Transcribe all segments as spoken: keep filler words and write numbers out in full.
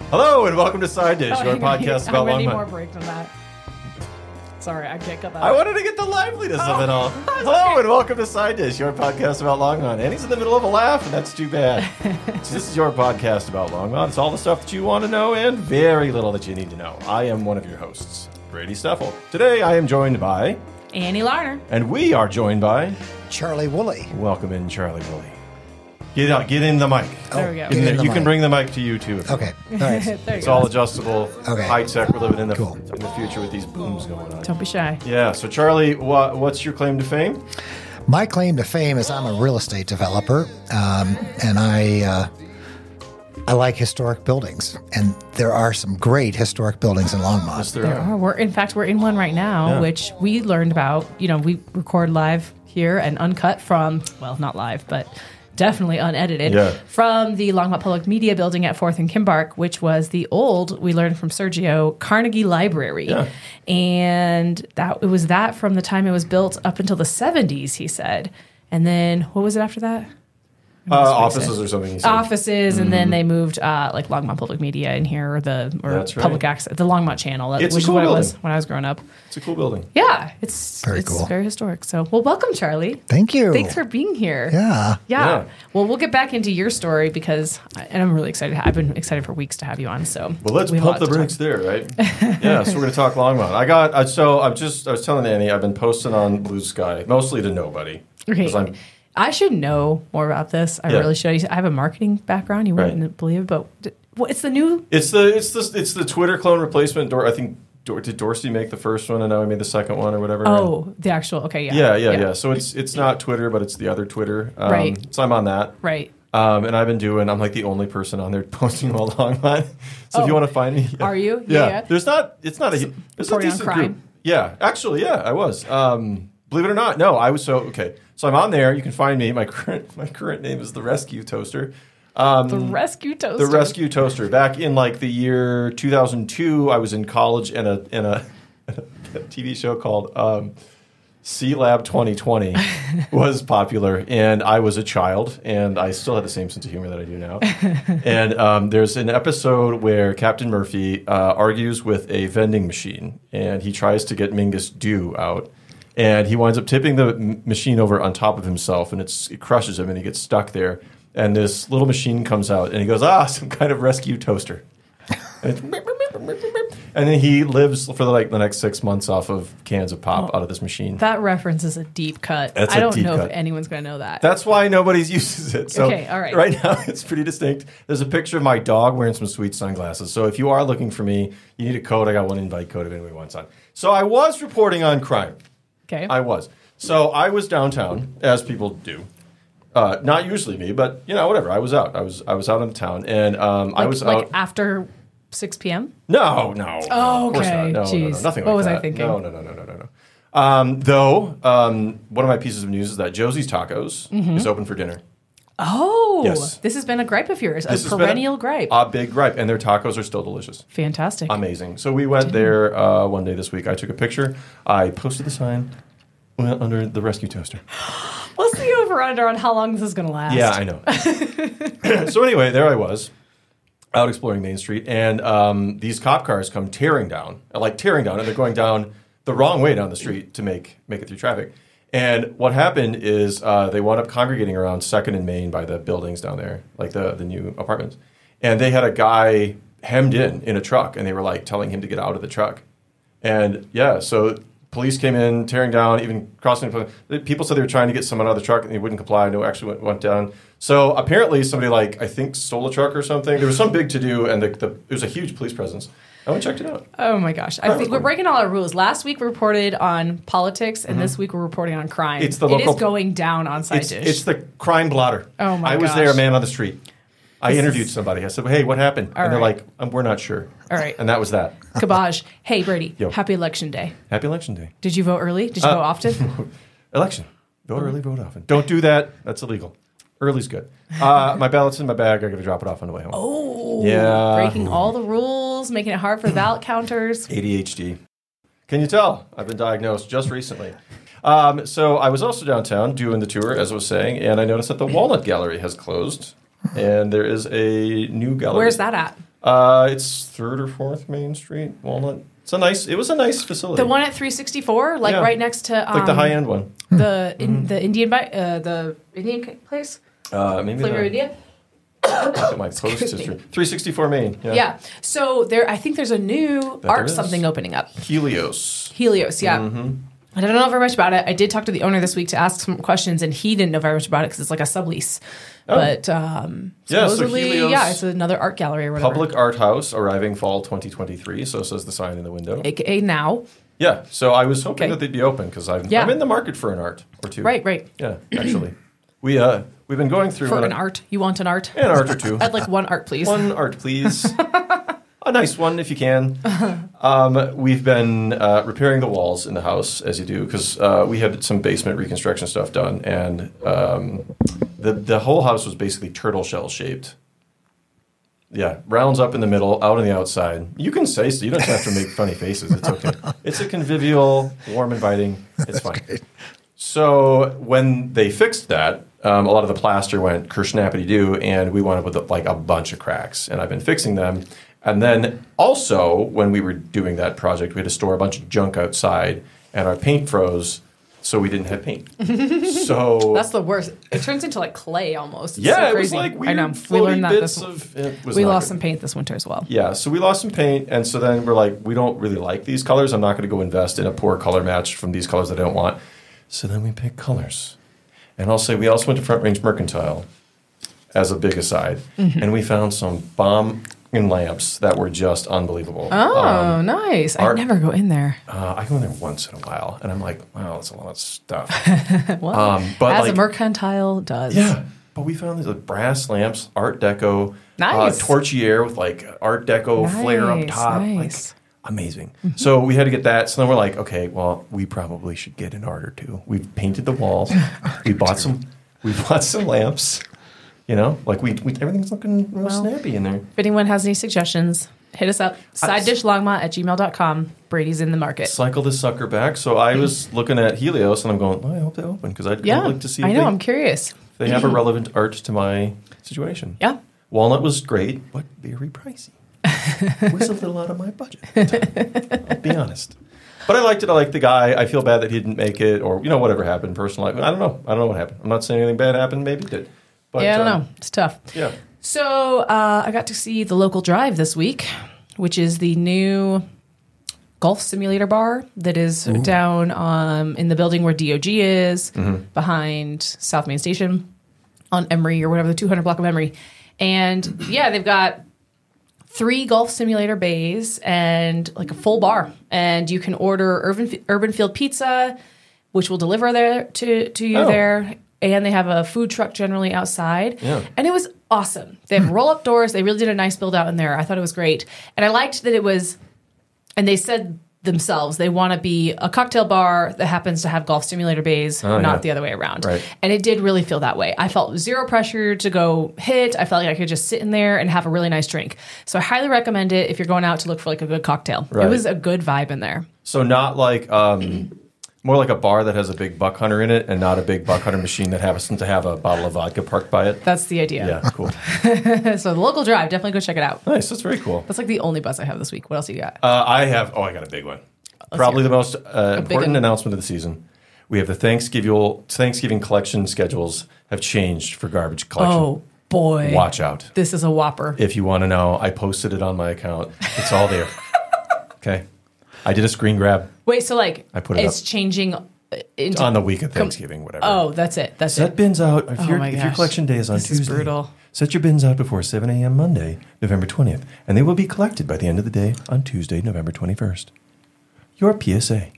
Hello and welcome to Side Dish, Oh, your hang on. podcast I'm about gonna long need Mon- more break than that. Sorry, I can't cut that. I wanted to get the liveliness of it all. Hello and welcome to Side Dish, your podcast about Longmont. And he's in the middle of a laugh, and that's too bad. So this is your podcast about Longmont. It's all the stuff that you want to know and very little that you need to know. I am one of your hosts, Brady Steffel. Today I am joined by... Annie Larner. And we are joined by... Charlie Woolley. Welcome in, Charlie Woolley. Get out, get in the mic. There we go. Get in there. in the You can mic. bring the mic to you too. if you Okay. want. All right. There you It's go. all adjustable, Okay. high tech. We're living in the Cool. in the future with these booms going on. Don't be shy. Yeah. So Charlie, what, what's your claim to fame? My claim to fame is I'm a real estate developer, um, and I uh, I like historic buildings, and there are some great historic buildings in Longmont. Yes, there There are. are. We're in fact we're in one right now, Yeah. which we learned about. You know, we record live here and uncut from well, not live, but definitely unedited Yeah. from the Longmont Public Media Building at Fourth and Kimbark, which was the old. We learned from Sergio Carnegie Library, Yeah. and that it was that from the time it was built up until the seventies. He said, and then what was it after that? Uh, offices or something. He said. Offices, and then they moved uh, like Longmont Public Media in here, or the or That's right. public access, the Longmont Channel, that- It's a which cool is what it was building. when I was growing up. It's a cool building. Yeah, it's Very it's cool. very historic. So, well, welcome, Charlie. Thank you. Thanks for being here. Yeah. Yeah. Yeah. Well, we'll get back into your story because, and I'm really excited. I've been excited for weeks to have you on. So, Well, let's we have a pump lot the to brakes talk- there, right? Yeah. So we're gonna talk Longmont. I got uh, so I'm just I was telling Annie I've been posting on Blue Sky mostly to nobody. Okay. 'Cause I'm- I should know more about this. I Yeah. really should. I have a marketing background. You wouldn't Right. believe, but d- well, it's the new. It's the it's the it's the Twitter clone replacement. Dor- I think Dor- did Dorsey make the first one, and now I made the second one or whatever. Oh, the actual. Okay, yeah. Yeah, yeah, yeah. So it's it's not Twitter, but it's the other Twitter. Um, Right. So I'm on that. Right. Um, and I've been doing. I'm like the only person on there posting all Longmont. So if you Oh. want to find me, yeah. Are you? Yeah. Yeah, yeah. There's not. It's not a. There's a reporting on decent crime? group. Yeah. Actually, yeah, I was. Um, believe it or not, no, I was. So okay. So I'm on there. You can find me. My current my current name is the Rescue Toaster. Um, The Rescue Toaster. the Rescue Toaster. Back in like the year two thousand two, I was in college in a in a, a T V show called um, C Lab twenty twenty was popular, and I was a child, and I still had the same sense of humor that I do now. And um, there's an episode where Captain Murphy uh, argues with a vending machine, and he tries to get Mingus Dew out. And he winds up tipping the m- machine over on top of himself, and it's, it crushes him, and he gets stuck there. And this little machine comes out, and he goes, ah, some kind of rescue toaster. And, it's beep, beep, beep, beep, beep, beep. And then he lives for the, like the next six months off of cans of pop out of this machine. That reference is a deep cut. That's I a don't deep know cut. if anyone's going to know that. That's why nobody uses it. So Okay, all right. right now it's pretty distinct. There's a picture of my dog wearing some sweet sunglasses. So if you are looking for me, you need a code. I got one invite code if anybody wants on. So I was reporting on crime. Okay. I was. So I was downtown, as people do. Uh, not usually me, but you know, whatever. I was out. I was I was out in town, and um, I like, was like out. after six p.m.? No, no. Oh, no, of course okay. not. No, no, no, Jeez. nothing What like was I that. thinking? No, no, no, no, no, no, no. Um, though, um, one of my pieces of news is that Josie's Tacos Mm-hmm. is open for dinner. Oh, Yes. this has been a gripe of yours, This a has been perennial gripe. A big gripe, and their tacos are still delicious. Fantastic. Amazing. So we went there uh, one day this week. I took a picture. I posted the sign went under the Rescue Toaster. What's the over-under on how long this is going to last? Yeah, I know. So anyway, there I was, out exploring Main Street, and um, these cop cars come tearing down, like tearing down, and they're going down the wrong way down the street to make make it through traffic. And what happened is uh, they wound up congregating around Second and Main by the buildings down there, like the the new apartments, and they had a guy hemmed in in a truck, and they were like telling him to get out of the truck. And yeah, so police came in, tearing down, even crossing. People said they were trying to get someone out of the truck, and they wouldn't comply. No, actually went, went down. So apparently, somebody like I think stole a truck or something. There was some big to do, and the, the, it was a huge police presence. I went and checked it out. Oh my gosh. I think we're breaking all our rules. Last week we reported on politics, and this week we're reporting on crime. It's the It local- is going down on Side It's, Dish. it's the crime blotter. Oh my I was gosh. there, man on the street. I This interviewed is- somebody. I said, "Hey, what happened?" All and they're right. like, um, "We're not sure." All right. And that was that. Kabaj. Hey, Brady. Yo. Happy Election Day. Happy Election Day. Did you vote early? Did you Uh, vote often? Election. Vote early, vote often. Don't do that. That's illegal. Early's good. Uh, my ballot's in my bag. I got to drop it off on the way home. Oh. Yeah. Breaking all the rules, making it hard for the ballot counters. A D H D. Can you tell? I've been diagnosed just recently. Um, so I was also downtown doing the tour, as I was saying, and I noticed that the Walnut Gallery has closed, and there is a new gallery. Where's that at? Uh, it's third or fourth Main Street, Walnut. It's a nice. It was a nice facility. The one at three sixty-four, like Yeah. right next to um, like the high end one. the in, the Indian bi- uh, the Indian place, Uh, maybe Flavor the, India. look at my post Excuse me. history. three sixty-four Main. Yeah. Yeah. So there, I think there's a new there art is. something opening up. Helios. Helios, yeah. Mm-hmm. I don't know very much about it. I did talk to the owner this week to ask some questions, and he didn't know very much about it because it's like a sublease. Oh. But um, Yeah, so supposedly, Helios- yeah, it's another art gallery or whatever. Public Art House arriving fall twenty twenty-three. So says the sign in the window. A K A now. Yeah. So I was hoping Okay. that they'd be open because I'm, Yeah. I'm in the market for an art or two. Right, right. Yeah. Actually, we uh we've been going through For uh, an art. You want an art? an art or two. I'd like one art, please. One art, please. A nice one, if you can. Um, we've been uh, repairing the walls in the house, as you do, because uh, we had some basement reconstruction stuff done, and um, the the whole house was basically turtle shell shaped. Yeah, rounds up in the middle, out on the outside. You can say so. You don't have to make funny faces. It's okay. It's a convivial, warm, inviting. It's fine. So when they fixed that, um, a lot of the plaster went kersnappity-doo, and we wound up with like a bunch of cracks. And I've been fixing them. And then also, when we were doing that project, we had to store a bunch of junk outside, and our paint froze, so we didn't have paint. So That's the worst. It turns into like clay almost. It's yeah, so it was crazy. like weird I know. We floaty learned that bits this. of. It was We not lost good. some paint this winter as well. Yeah, so we lost some paint, and so then we're like, we don't really like these colors. I'm not going to go invest in a poor color match from these colors that I don't want. So then we pick colors. And I'll say we also went to Front Range Mercantile as a big aside, Mm-hmm. and we found some bomb in lamps that were just unbelievable. Oh, Um, nice. I art- never go in there. uh, I go in there once in a while, and I'm like, wow, that's a lot of stuff. Well, um, but as like, a mercantile does. yeah, but we found these like brass lamps, Art Deco, Nice. uh, torchiere with like Art Deco flare up Nice, top, nice. like amazing. So we had to get that. So then we're like, okay, well, we probably should get an art or two. We painted the walls. we bought some. We bought some lamps. You know, like we, we everything's looking real Well, snappy in there. If anyone has any suggestions, hit us up. Side dish longma at gmail dot com. Brady's in the market. Cycle this sucker back. So I was looking at Helios, and I'm going, well, I hope they open because I'd, Yeah. I'd like to see. I if know. they, I'm curious. if they have a relevant art to my situation. Yeah. Walnut was great, but very pricey. Was a little out of my budget. I'll be honest. But I liked it. I liked the guy. I feel bad that he didn't make it, or you know, whatever happened. Personally, I don't know. I don't know what happened. I'm not saying anything bad happened. Maybe it did. But, yeah, I don't um, know. It's tough. Yeah. So uh, I got to see the local drive this week, which is the new golf simulator bar that is down um, in the building where D O G is, Mm-hmm. behind South Main Station on Emory or whatever, the two hundred block of Emory. And yeah, they've got three golf simulator bays and like a full bar. And you can order Urban, Urban Field Pizza, which will deliver there to, to you Oh. there. And they have a food truck generally outside. Yeah. And it was awesome. They have roll up doors. They really did a nice build out in there. I thought it was great. And I liked that it was, and they said themselves, they want to be a cocktail bar that happens to have golf simulator bays, Oh, not yeah. the other way around. Right. And it did really feel that way. I felt zero pressure to go hit. I felt like I could just sit in there and have a really nice drink. So I highly recommend it if you're going out to look for like a good cocktail. Right. It was a good vibe in there. So not like um, more like a bar that has a big buck hunter in it, and not a big buck hunter machine that happens to have a bottle of vodka parked by it. That's the idea. Yeah, cool. So the local drive, definitely go check it out. Nice. That's very cool. That's like the only buzz I have this week. What else you got? Uh, I have. Oh, I got a big one. Probably hear the most uh, big important one. announcement of the season. We have the Thanksgiving Thanksgiving collection schedules have changed for garbage collection. Oh boy. Watch out. This is a whopper. If you want to know, I posted it on my account. It's all there. Okay. I did a screen grab Wait, so like I put it it's up. changing into on the week of Thanksgiving, whatever. Oh, that's it. That's Set it. bins out. If, Oh your my if your gosh. collection day is on This is Tuesday, brutal. set your bins out before seven a.m. Monday, November twentieth, and they will be collected by the end of the day on Tuesday, November twenty-first. Your P S A.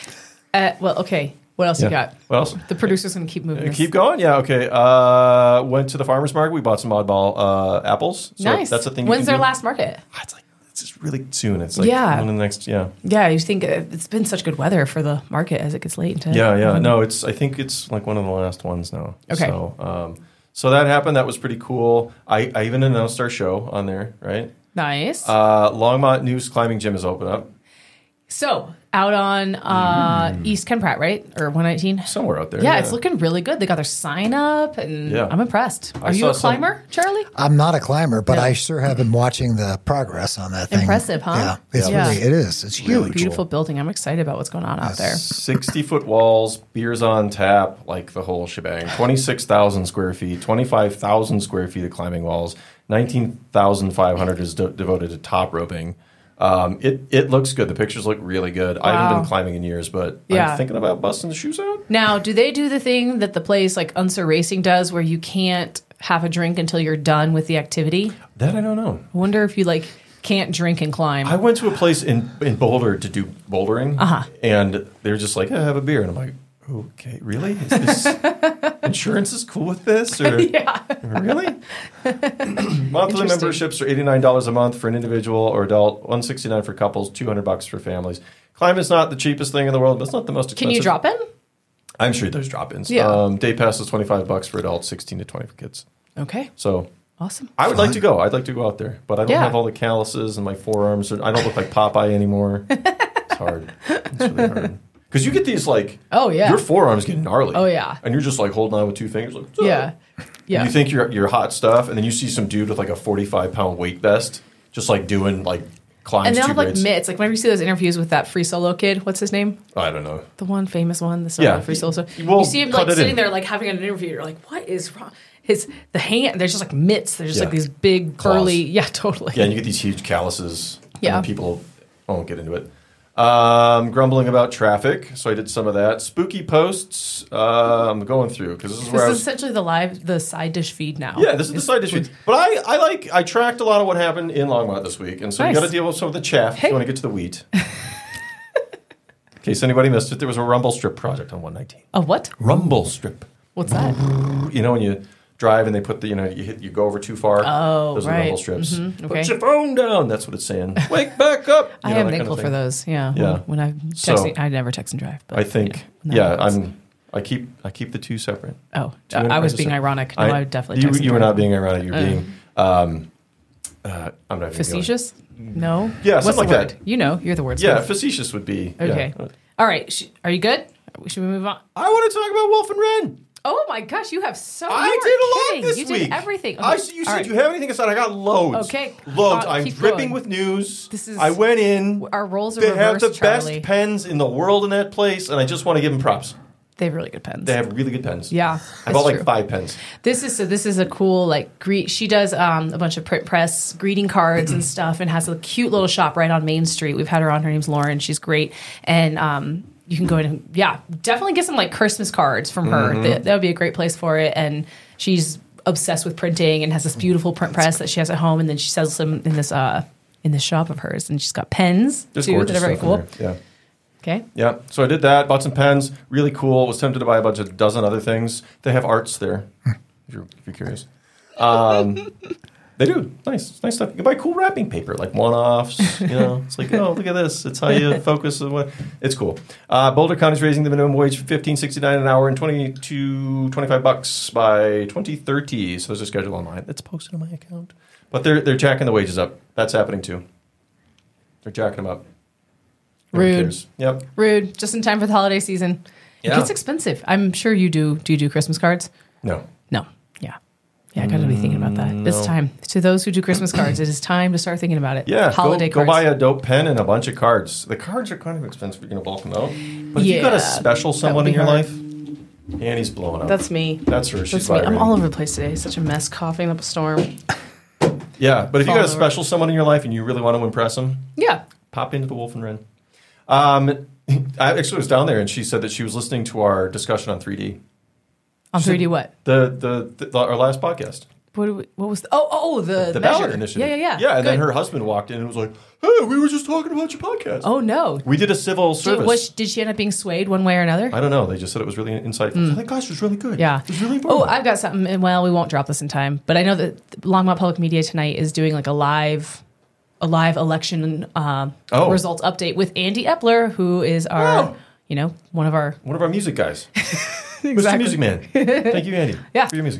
Uh, well, okay. What else you got? What else? The producer's gonna keep moving. Uh, This. Keep going. Yeah. Okay. Uh, went to the farmers market. We bought some oddball uh, apples. So Nice. That's a thing. you When's can their do. last market? Ah, It's like it's just really soon. It's like Yeah. one of the next. Yeah. Yeah, you think uh, it's been such good weather for the market as it gets late into. Yeah. Yeah. No, it's. I think it's like one of the last ones now. Okay. So, um, so that happened. That was pretty cool. I, I even announced our show on there. Right. Nice. Uh, Longmont News Climbing Gym is open up. So out on uh, Mm. East Ken Pratt, right? Or one nineteen? Somewhere out there. Yeah, it's looking really good. They got their sign up, and Yeah. I'm impressed. Are I you saw a some- climber, Charlie? I'm not a climber, but No. I sure have been watching the progress on that thing. Impressive, huh? Yeah, it's Yeah. really, it is. It's huge. Beautiful building. I'm excited about what's going on out there. sixty foot walls, beers on tap, like the whole shebang. twenty-six thousand square feet, twenty-five thousand square feet of climbing walls, nineteen thousand five hundred is de- devoted to top roping. Um, it, it looks good. The pictures look really good. I haven't Wow. been climbing in years, but Yeah. I'm thinking about busting the shoes out. Now, do they do the thing that the place like Unser Racing does where you can't have a drink until you're done with the activity? That I don't know. I wonder if you like can't drink and climb. I went to a place in, in Boulder to do bouldering, Uh-huh. and they're just like, "Yeah, have a beer," and I'm like, "Okay, really? Is this insurance is cool with this, or yeah. really?" Monthly Interesting. memberships are eighty-nine dollars a month for an individual or adult, one sixty-nine for couples, two hundred bucks for families. Climbing is not the cheapest thing in the world, but it's not the most expensive. Can you drop in? I'm sure there's drop-ins. Yeah. Um, day pass is twenty-five bucks for adults, sixteen to twenty for kids. Okay. So Awesome. I would like to go. I'd like to go out there, but I don't Yeah. have all the calluses in my forearms. I don't look like Popeye anymore. It's hard. It's really hard. Because you get these like, Oh, yeah. your forearms get gnarly. Oh, yeah. And you're just like holding on with two fingers. Like, "Ugh." Yeah. Yeah. And you think you're you're hot stuff, and then you see some dude with like a forty-five pound weight vest, just like doing like climbs and they two have like grades. mitts. Like whenever you see those interviews with that free solo kid, what's his name? I don't know. The one famous one, the solo Yeah. free solo. We'll you see him cut like it sitting in. there, like having an interview. You're like, what is wrong? His the hand. There's just like mitts. There's just Yeah. like these big Claws. curly. Yeah, totally. Yeah, and you get these huge calluses. Yeah. And people I won't get into it. Um, grumbling about traffic, so I did some of that. Spooky posts. Uh, I'm going through because this is where This I is was. essentially the live, the side dish feed now. Yeah, this is the side dish. feed. But I, I like I tracked a lot of what happened in Longmont this week, and so Nice. you got to deal with some of the chaff if Hey. you want to get to the wheat. In case anybody missed it, there was a rumble strip project on one nineteen. A what? Rumble strip. What's that? You know when you drive and they put the you know you hit you go over too far. Oh, those right. are rumble strips. Mhm, Put okay. your phone down. That's what it's saying. Wake back up. I You know, am that kind thankful of for thing. those. Yeah. Yeah. When, when I'm So, texting, I never text and drive. But, I think you know, when that yeah happens. I'm I keep I keep the two separate. Oh, Two in- I was just- being ironic. No, I, would definitely. You, text and you were drive. not being ironic. You're Uh. being um, uh, I'm not even facetious. No. Yeah, What's something the like word? that. You know, you're the wordsmith. Yeah, facetious would be yeah. Okay. All right. Sh- are you good? Should we move on? I want to talk about Wolf and Wren. Oh my gosh, you have so. I you did a weren't lot kidding. this You week. did everything. I Okay, see. You all said right. you have anything aside? I got loads. Okay, loads. uh, I'm keep dripping going. with news. This is- I went in. Our roles are They have the reversed, Charlie. best pens in the world in that place, and I just want to give them props. They have really good pens. They have really good pens. Yeah, I that's bought like true. five pens. This is so. This is a cool like greet. She does um, a bunch of print press greeting cards and stuff, and has a cute little shop right on Main Street. We've had her on. Her name's Lauren. She's great, and um, you can go in and yeah, definitely get some like Christmas cards from her. Mm-hmm. That, that would be a great place for it. And she's obsessed with printing and has this beautiful print press that she has at home, and then she sells them in this uh in this shop of hers. And she's got pens There's too that gorgeous are very stuff in cool. there. Yeah. Okay. Yeah, so I did that, bought some pens, really cool. Was tempted to buy a bunch of dozen other things. They have arts there, if you're, if you're curious. Um, they do. Nice, nice stuff. You can buy cool wrapping paper, like one-offs. You know, it's like, oh, look at this. It's how you focus. On what, it's cool. Uh, Boulder County's raising the minimum wage from fifteen sixty-nine an hour and twenty to twenty-five bucks by twenty thirty. So there's a schedule online. It's posted on my account. But they're they're jacking the wages up. That's happening too. They're jacking them up. Nobody Rude. cares. Yep. Rude. Just in time for the holiday season. It Yeah. gets expensive. I'm sure you do. Do you do Christmas cards? No. No. Yeah. Yeah, I got to be thinking about that. It's no. time. To those who do Christmas cards, it is time to start thinking about it. Yeah, Holiday go, cards. go buy a dope pen and a bunch of cards. The cards are kind of expensive. You're going to bulk them out. But if you've got Yeah, a special that someone would in be your hard. life, Annie's blowing up. That's me. That's her. She's That's me. I'm vibrating. all over the place today. Such a mess, coughing up a storm. Yeah, but if you got a Falling over. special someone in your life and you really want to impress them, Yeah. pop into the Wolf and Wren. Um, I actually was down there and she said that she was listening to our discussion on three D. On She three D said- what? The, the, the our last podcast. What, do we, what was the, oh, oh, the, The measure. ballot initiative. Yeah, yeah, yeah. Yeah, and then Good. her husband walked in and was like, hey, we were just talking about your podcast. Oh, no. We did a civil Did, service. was, did she end up being swayed one way or another? I don't know. They just said it was really insightful. I was like, gosh, it was really good. Hmm. Yeah. It was really Oh, important. I've got something. and Well, we won't drop this in time, but I know that Longmont Public Media tonight is doing like a live, a live election uh, Oh. results update with Andy Epler, who is our, Oh. you know, one of our. One of our music guys. Mister Exactly. Music Man. Thank you, Andy, Yeah. for your music.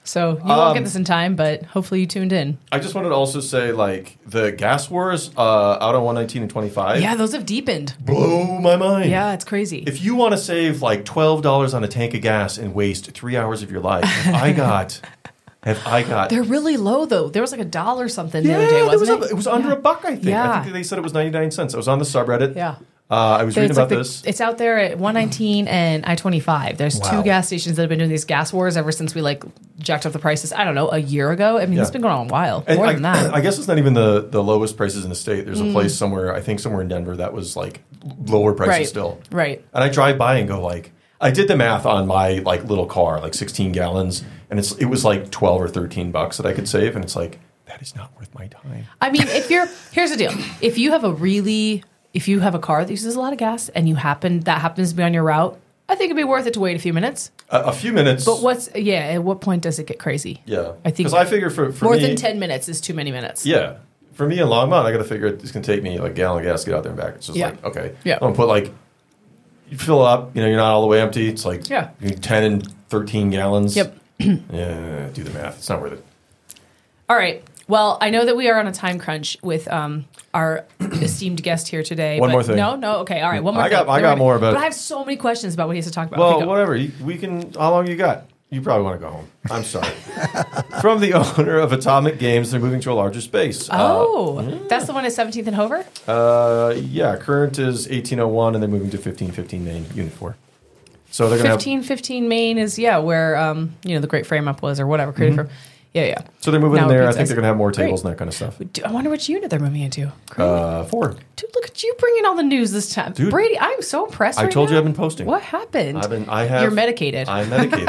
So you won't Um, get this in time, but hopefully you tuned in. I just wanted to also say, like, the gas wars uh, out on one nineteen and twenty-five. Yeah, those have deepened. Blow my mind. Yeah, it's crazy. If you want to save like twelve dollars on a tank of gas and waste three hours of your life, if I got, if I got, They're really low though. There was like a dollar something yeah, the other day, there wasn't was it? a, it was under Yeah. a buck, I think. Yeah. I think they said it was ninety-nine cents. I was on the subreddit. Yeah. Uh, I was reading It's about like the- this. It's out there at one nineteen and I twenty-five. There's Wow. two gas stations that have been doing these gas wars ever since we like jacked up the prices. I don't know, a year ago. I mean, Yeah. it's been going on a while, And more I, than that. I guess it's not even the, the lowest prices in the state. There's a Mm. place somewhere, I think somewhere in Denver, that was like lower prices Right. still. Right. And I drive by and go like, I did the math on my like little car, like sixteen gallons, and it's it was like twelve or thirteen bucks that I could save, and it's like that is not worth my time. I mean, if you're here's the deal: if you have a really, if you have a car that uses a lot of gas and you happen that happens to be on your route, I think it'd be worth it to wait a few minutes. A, a few minutes. But what's yeah? At what point does it get crazy? Yeah, I think because I figure for, for more me, than ten minutes is too many minutes. Yeah, for me in Longmont, I got to figure it's gonna take me like a gallon of gas to get out there and back. It's just Yeah. like okay, Yeah. I'm gonna put like you fill up, you know, you're not all the way empty. It's like Yeah. you need ten and thirteen gallons. Yep. Yeah, do the math. It's not worth it. All right. Well, I know that we are on a time crunch with um, our esteemed guest here today. One but more thing. No, no. Okay. All right. One more I thing. got- I Never got mind. more, but- But I have so many questions about what he has to talk about. Well, Okay, go. whatever. You- We can. How long you got? You probably want to go home. I'm sorry. From the owner of Atomic Games, they're moving to a larger space. Oh, that's the one at seventeenth and Hover? Uh, uh, yeah. Current is eighteen oh one, and they're moving to fifteen fifteen Main, Unit Four. So they're gonna have. fifteen fifteen Main is, yeah, where, um, you know, the Great Frame Up was or whatever, created from. Yeah, yeah. So they're moving Now in there. I Pizza think they're gonna have more Great. tables and that kind of stuff. Dude, I wonder which unit they're moving into. Great. Uh, four. Dude, look at you bringing all the news this time. Dude, Brady, I'm so impressed I right told you now. I've been posting. What happened? I've been. I have. You're medicated. I'm medicated.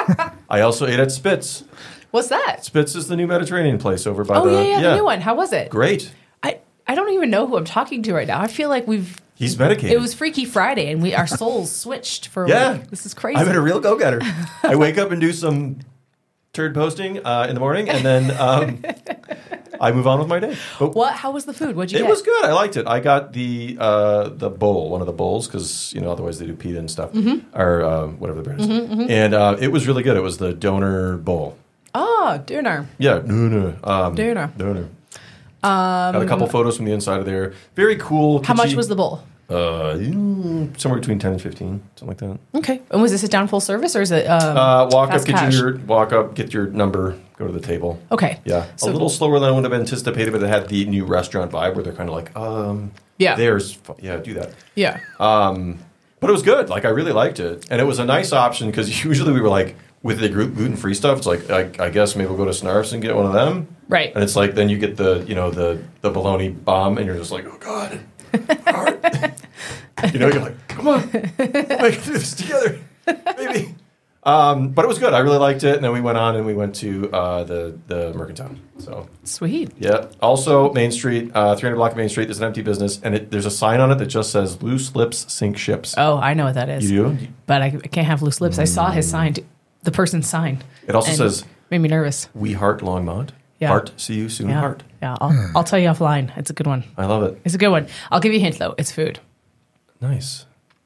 I also ate at Spitz. What's that? Spitz is the new Mediterranean place over by Oh, the. yeah, yeah, the new one. How was it? Great. I, I don't even know who I'm talking to right now. I feel like we've... He's medicated. It was Freaky Friday, and we our souls switched for a Yeah. week. This is crazy. I've been a real go-getter. I wake up and do some turd posting uh, in the morning, and then um, I move on with my day. But What? How was the food? What'd you it get? was good. I liked it. I got the uh, the bowl, one of the bowls, because you know otherwise they do pita and stuff, Mm-hmm. or uh, whatever the bread is. And uh, it was really good. It was the donor bowl. Oh, dinner. Yeah, donor. Um, Donor. Donor. Um, got a couple photos from the inside of there. Very cool. How much kitschy. was the bowl? Uh, mm, somewhere between ten and fifteen, something like that. Okay. And was this a down full service, or is it... Um, Uh, walk up, fast get cash? your walk up, get your number, go to the table. Okay. Yeah, So- a little slower than I would have anticipated, but it had the new restaurant vibe where they're kind of like, um, Yeah. there's, fu- yeah, do that. Yeah. Um, but it was good. Like I really liked it, and it was a nice option because usually we were like with the gluten free stuff. It's like I, I guess maybe we'll go to Snarf's and get one of them. Right. And it's like then you get the you know the the bologna bomb, and you're just like, oh god, all right. You know, you're like, come on, we'll make it through this together, maybe. Um, but it was good. I really liked it, and then we went on and we went to uh, the the Mercantile. So Sweet. yeah. Also, Main Street, uh, three hundred block of Main Street. There's an empty business, and it, there's a sign on it that just says "Loose lips sink ships." Oh, I know what that is. You do? But I, I can't have loose lips. I saw his sign, the person's sign. It also and says made me nervous. "We heart Longmont." Yeah. Heart. See you soon. Yeah. Heart. Yeah. I'll, I'll tell you offline. It's a good one. I love it. It's a good one. I'll give you a hint, though. It's food. Nice.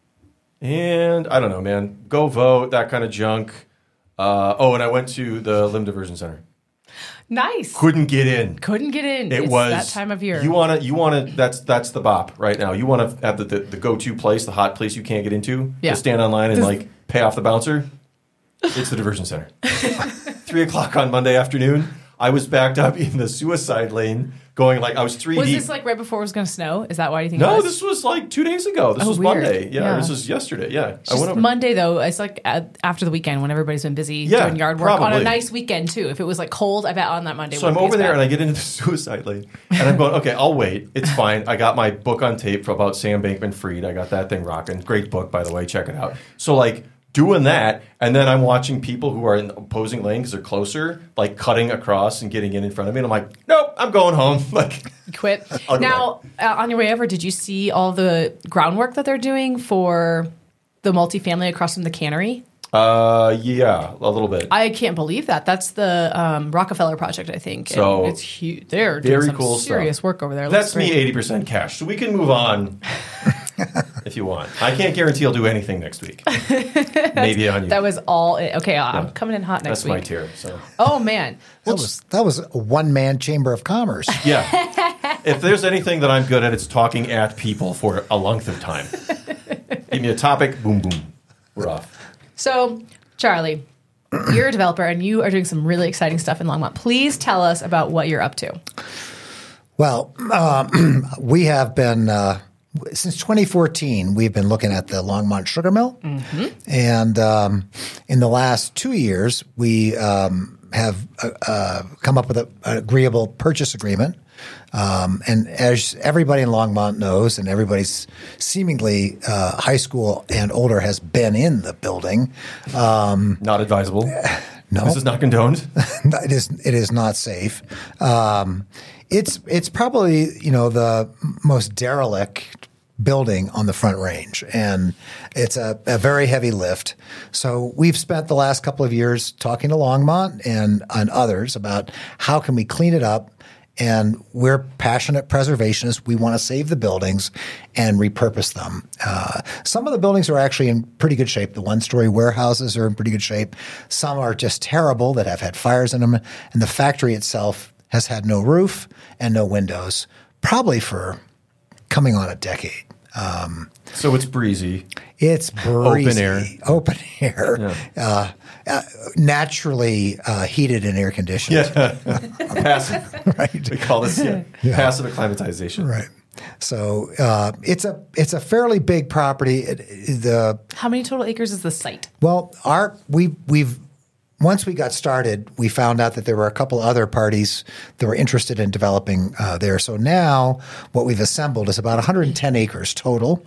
And I don't know, man. Go vote. That kind of junk. Uh, oh, and I went to the Limb Diversion Center. Nice. Couldn't get in. Couldn't get in. It it's was that time of year. You want to. You want to. That's that's the bop right now. You want to have the, the, the go to place, the hot place you can't get into. Yeah. To stand online and This- like pay off the bouncer. It's the diversion center. Three o'clock on Monday afternoon. I was backed up in the suicide lane, going like I was three was deep. this like right before it was going to snow? Is that why you think? No, it was? this was like two days ago. This Oh, was weird. Monday. Yeah, Yeah. this was yesterday. Yeah, It's just Monday though. It's like at, after the weekend when everybody's been busy Yeah, doing yard work on probably. a nice weekend too. If it was like cold, I bet on that Monday. So I'm wouldn't be over as there bad. and I get into the suicide lane, and I'm going, okay, I'll wait. It's fine. I got my book on tape for about Sam Bankman-Fried. I got that thing rocking. Great book, by the way. Check it out. So like doing that, and then I'm watching people who are in opposing lanes because they're closer, like cutting across and getting in in front of me, and I'm like, nope, I'm going home. Like, You quit. I'll go Now, uh, on your way over, did you see all the groundwork that they're doing for the multifamily across from the cannery? uh, yeah, a little bit. I can't believe that. That's the um, Rockefeller project, I think. So, And it's huge. They're doing very some cool serious stuff. work over there. It That's looks me great. eighty percent cash. So we can move on. if you want. I can't guarantee I'll do anything next week. Maybe on you. That was all. It. Okay, I'm Yeah. coming in hot next That's week. my tier. So Oh man. That was that was a one man chamber of commerce. yeah, if there's anything that I'm good at, it's talking at people for a length of time. Give me a topic, boom, boom, we're off. So, Charlie, you're a developer and you are doing some really exciting stuff in Longmont. Please tell us about what you're up to. Well, um, we have been, uh, since twenty fourteen, we've been looking at the Longmont Sugar Mill. Mm-hmm. And um, in the last two years, we um, have uh, uh, come up with a, an agreeable purchase agreement. Um, and as everybody in Longmont knows, and everybody's seemingly uh, high school and older has been in the building. Um, Not advisable. No. This is not condoned. it is it is not safe. Um, it's it's probably you know the most derelict building on the Front Range, and it's a, a very heavy lift. So we've spent the last couple of years talking to Longmont and and others about how can we clean it up. And we're passionate preservationists. We want to save the buildings and repurpose them. Uh, some of the buildings are actually in pretty good shape. The one-story warehouses are in pretty good shape. Some are just terrible that have had fires in them. And the factory itself has had no roof and no windows, probably for coming on a decade. Um, So it's breezy. It's breezy. Open air. Open air. Yeah. Uh, uh, naturally uh, heated and air conditioned. Yeah. Passive. Right. We call this yeah, passive acclimatization. Right. So uh, it's a it's a fairly big property. It, the How many total acres is the site? well, our we we've once we got started, we found out that there were a couple other parties that were interested in developing uh, there. So now what we've assembled is about one hundred ten acres total,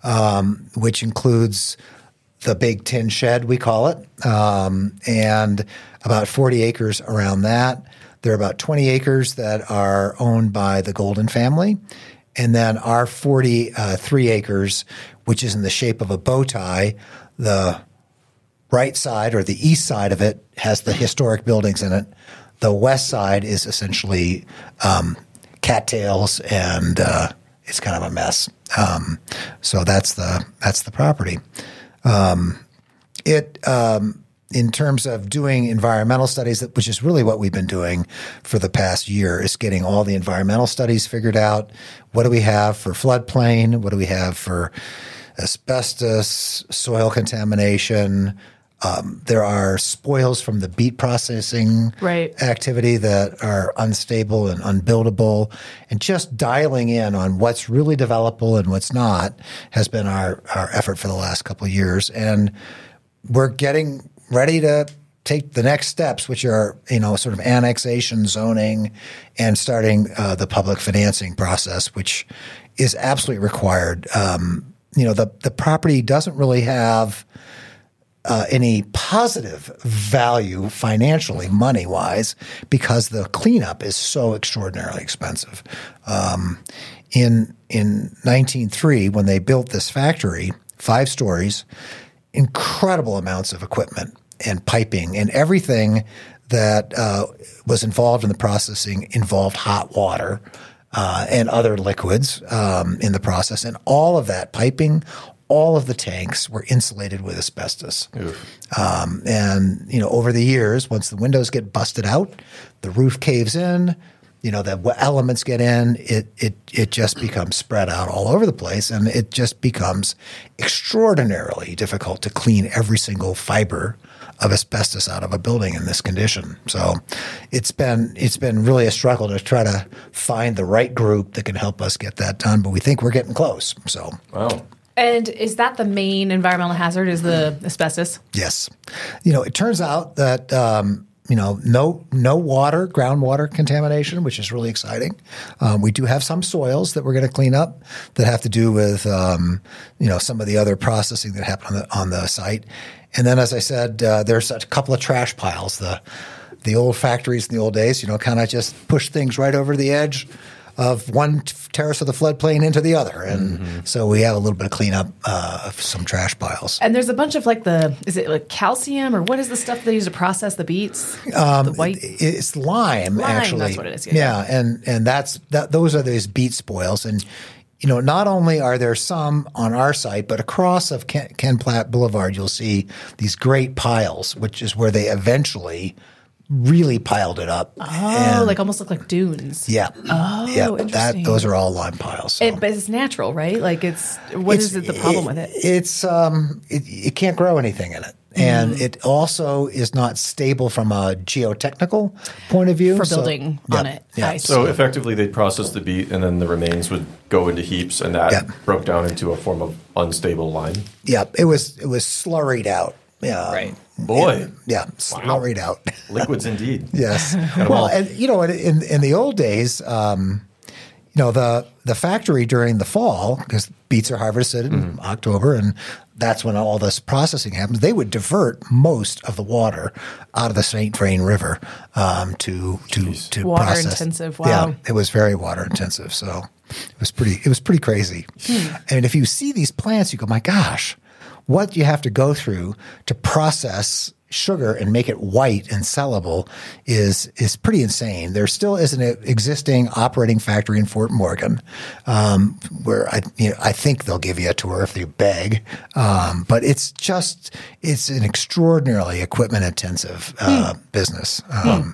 um, which includes the big tin shed, we call it, um, and about forty acres around that. There are about twenty acres that are owned by the Golden family. And then our forty-three acres, which is in the shape of a bow tie, the right side or the east side of it has the historic buildings in it. The west side is essentially um, cattails, and uh, it's kind of a mess. Um, so that's the that's the property. Um, it um, in terms of doing environmental studies, which is really what we've been doing for the past year, is getting all the environmental studies figured out. What do we have for floodplain? What do we have for asbestos, soil contamination? Um, there are spoils from the beet processing Right. activity that are unstable and unbuildable, and just dialing in on what's really developable and what's not has been our, our effort for the last couple of years. And we're getting ready to take the next steps, which are, you know, sort of annexation, zoning, and starting uh, the public financing process, which is absolutely required. Um, you know, the, the property doesn't really have Uh, any positive value financially, money wise, because the cleanup is so extraordinarily expensive. Um, in in nineteen oh three, when they built this factory, five stories, incredible amounts of equipment and piping and everything that uh, was involved in the processing involved hot water uh, and other liquids um, in the process, and all of that piping. All of the tanks were insulated with asbestos. Um, and, you know, over the years, once the windows get busted out, the roof caves in, you know, the elements get in, it, it, it just becomes spread out all over the place. And it just becomes extraordinarily difficult to clean every single fiber of asbestos out of a building in this condition. So it's been it's been really a struggle to try to find the right group that can help us get that done. But we think we're getting close. So Wow. And is that the main environmental hazard, is the asbestos? yes. You know, it turns out that, um, you know, no no water, groundwater contamination, which is really exciting. Um, we do have some soils that we're going to clean up that have to do with, um, you know, some of the other processing that happened on the, on the site. And then, as I said, uh, there's a couple of trash piles. The, the old factories in the old days, you know, kind of just push things right over the edge of one terrace of the floodplain into the other. And mm-hmm. so we have a little bit of cleanup uh, of some trash piles. And there's a bunch of like the, is it like calcium or what is the stuff they use to process the beets? Um, the white? It's lime, Lime, actually. that's what it is. Yeah, yeah, and and that's that. Those are these beet spoils, and you know, not only are there some on our site, but across of Ken, Ken Platt Boulevard, you'll see these great piles, which is where they eventually really piled it up. Oh, And- like almost look like dunes. yeah. Oh, yeah, interesting. That, those are all lime piles. So. It, but it's natural, right? Like it's what It's- is it, the problem with it? It's um, it, it can't grow anything in it, and Mm. it also is not stable from a geotechnical point of view For So- building yeah, on it. Yeah. I see. So effectively, they'd process the beet, and then the remains would go into heaps, and that Yeah. broke down into a form of unstable lime. yeah, it was it was slurried out. Yeah, Right. Boy, Yeah, slurried out. liquids indeed. Yes. them Well, all. and you know, in in the old days, um, you know, the the factory during the fall, because beets are harvested in Mm-hmm. October, and that's when all this processing happens. They would divert most of the water out of the Saint Vrain River um, to to to Water process. intensive, Yeah, wow. it was very water intensive. So it was pretty. It was pretty crazy. Hmm. And if you see these plants, you go, my gosh, what you have to go through to process sugar and make it white and sellable is is pretty insane. There still is an existing operating factory in Fort Morgan, um, where I you know, I think they'll give you a tour if you beg. Um, but it's just it's an extraordinarily equipment intensive uh, Hmm. business. Um,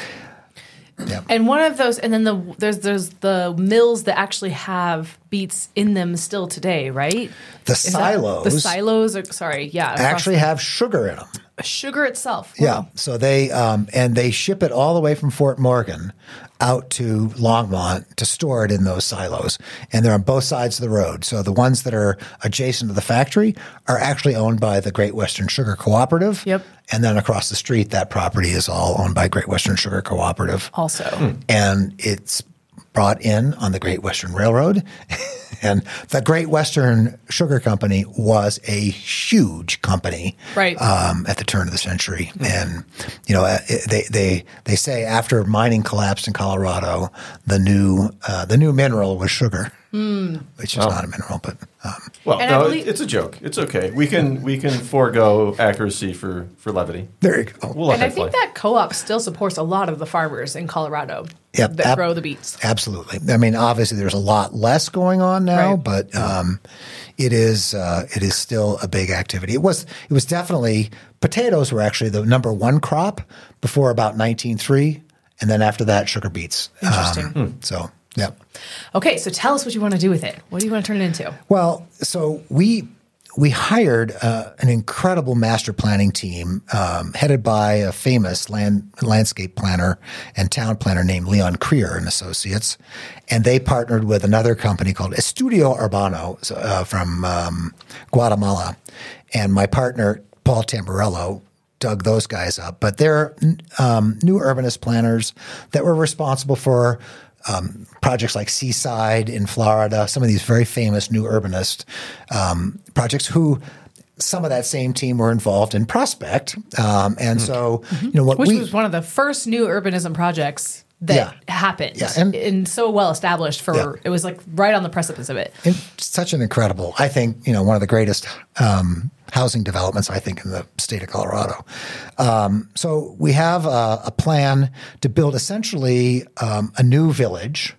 yeah. And one of those, and then the there's there's the mills that actually have beets in them still today, right? The Is that- silos the silos are sorry, yeah, across actually have sugar in them. the sugar itself. Yeah. Wow. So they um, and they ship it all the way from Fort Morgan out to Longmont to store it in those silos, and they're on both sides of the road. So the ones that are adjacent to the factory are actually owned by the Great Western Sugar Cooperative. Yep. And then across the street, that property is all owned by Great Western Sugar Cooperative. Also, And it's brought in on the Great Western Railroad. And the Great Western Sugar Company was a huge company, Right. Um, at the turn of the century. And you know, uh, they they they say after mining collapsed in Colorado, the new uh, the new mineral was sugar, which is not a mineral, but um, Well, And I no, believe- it's a joke. It's okay. We can we can forego accuracy for for levity. there you go. We'll let and I that think fly. that co-op still supports a lot of the farmers in Colorado Yep, that ab- grow the beets. Absolutely. I mean, obviously, there's a lot less going on now, Right. but um, it is uh, it is still a big activity. It was it was definitely potatoes were actually the number one crop before about nineteen oh three, and then after that, sugar beets. Interesting. Um, so yeah. Okay, so tell us what you want to do with it. What do you want to turn it into? Well, so we we hired uh, an incredible master planning team um, headed by a famous land, landscape planner and town planner named Leon Creer and Associates, and they partnered with another company called Estudio Urbano uh, from um, Guatemala, and my partner Paul Tamburello dug those guys up. But they're um, new urbanist planners that were responsible for Um, projects like Seaside in Florida, some of these very famous new urbanist um, projects who some of that same team were involved in Prospect. Um, and so, you know, what Which we, was one of the first new urbanism projects that Yeah. happened Yeah, and- and, so well established for Yeah. it was like right on the precipice of it. it's such an incredible, I think, you know, one of the greatest um, housing developments, I think, in the state of Colorado. Um, so we have a, a plan to build essentially um, a new village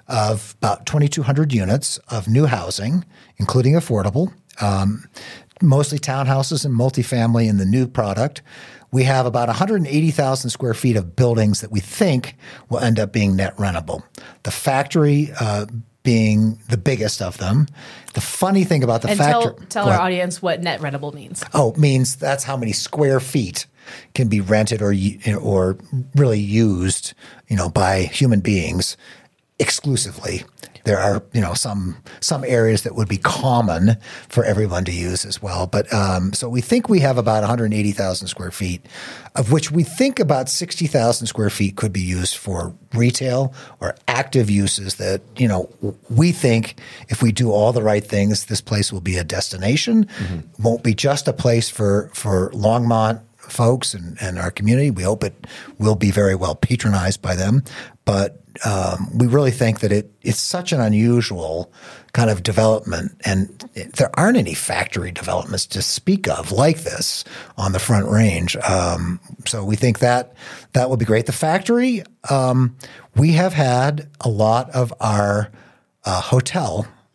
of about twenty-two hundred units of new housing, including affordable, um, mostly townhouses and multifamily in the new product. We have about one hundred eighty thousand square feet of buildings that we think will end up being net rentable. The factory uh, being the biggest of them. The funny thing about the And factory tell tell Go our ahead. audience what net rentable means. Oh, it means that's how many square feet can be rented or or really used, you know, by human beings exclusively. There are, you know, some some areas that would be common for everyone to use as well. But um, so we think we have about one hundred eighty thousand square feet, of which we think about sixty thousand square feet could be used for retail or active uses that, you know, we think if we do all the right things, this place will be a destination. Mm-hmm. Won't be just a place for, for Longmont folks and, and our community. We hope it will be very well patronized by them. But um, we really think that it it's such an unusual kind of development, and it, there aren't any factory developments to speak of like this on the Front Range. Um, so we think that that will be great. The factory, um, we have had a lot of our uh, hotel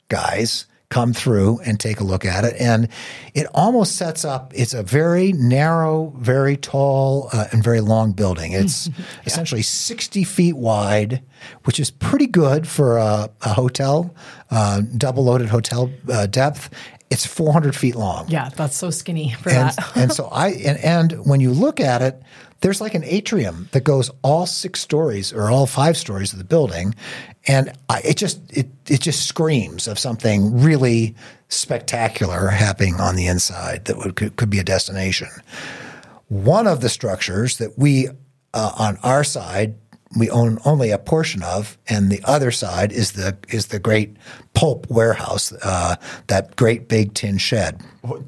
guys come through and take a look at it. And it almost sets up, it's a very narrow, very tall, uh, and very long building. It's yeah. essentially sixty feet wide, which is pretty good for a, a hotel, uh, double loaded hotel uh, depth. It's four hundred feet long. Yeah, that's so skinny for and, that. and so I, and, and when you look at it, there's like an atrium that goes all six stories or all five stories of the building. And I, it just, it, it just screams of something really spectacular happening on the inside that would, could, could be a destination. One of the structures that we, uh, on our side, we own only a portion of, and the other side is the is the great pulp warehouse, uh, that great big tin shed.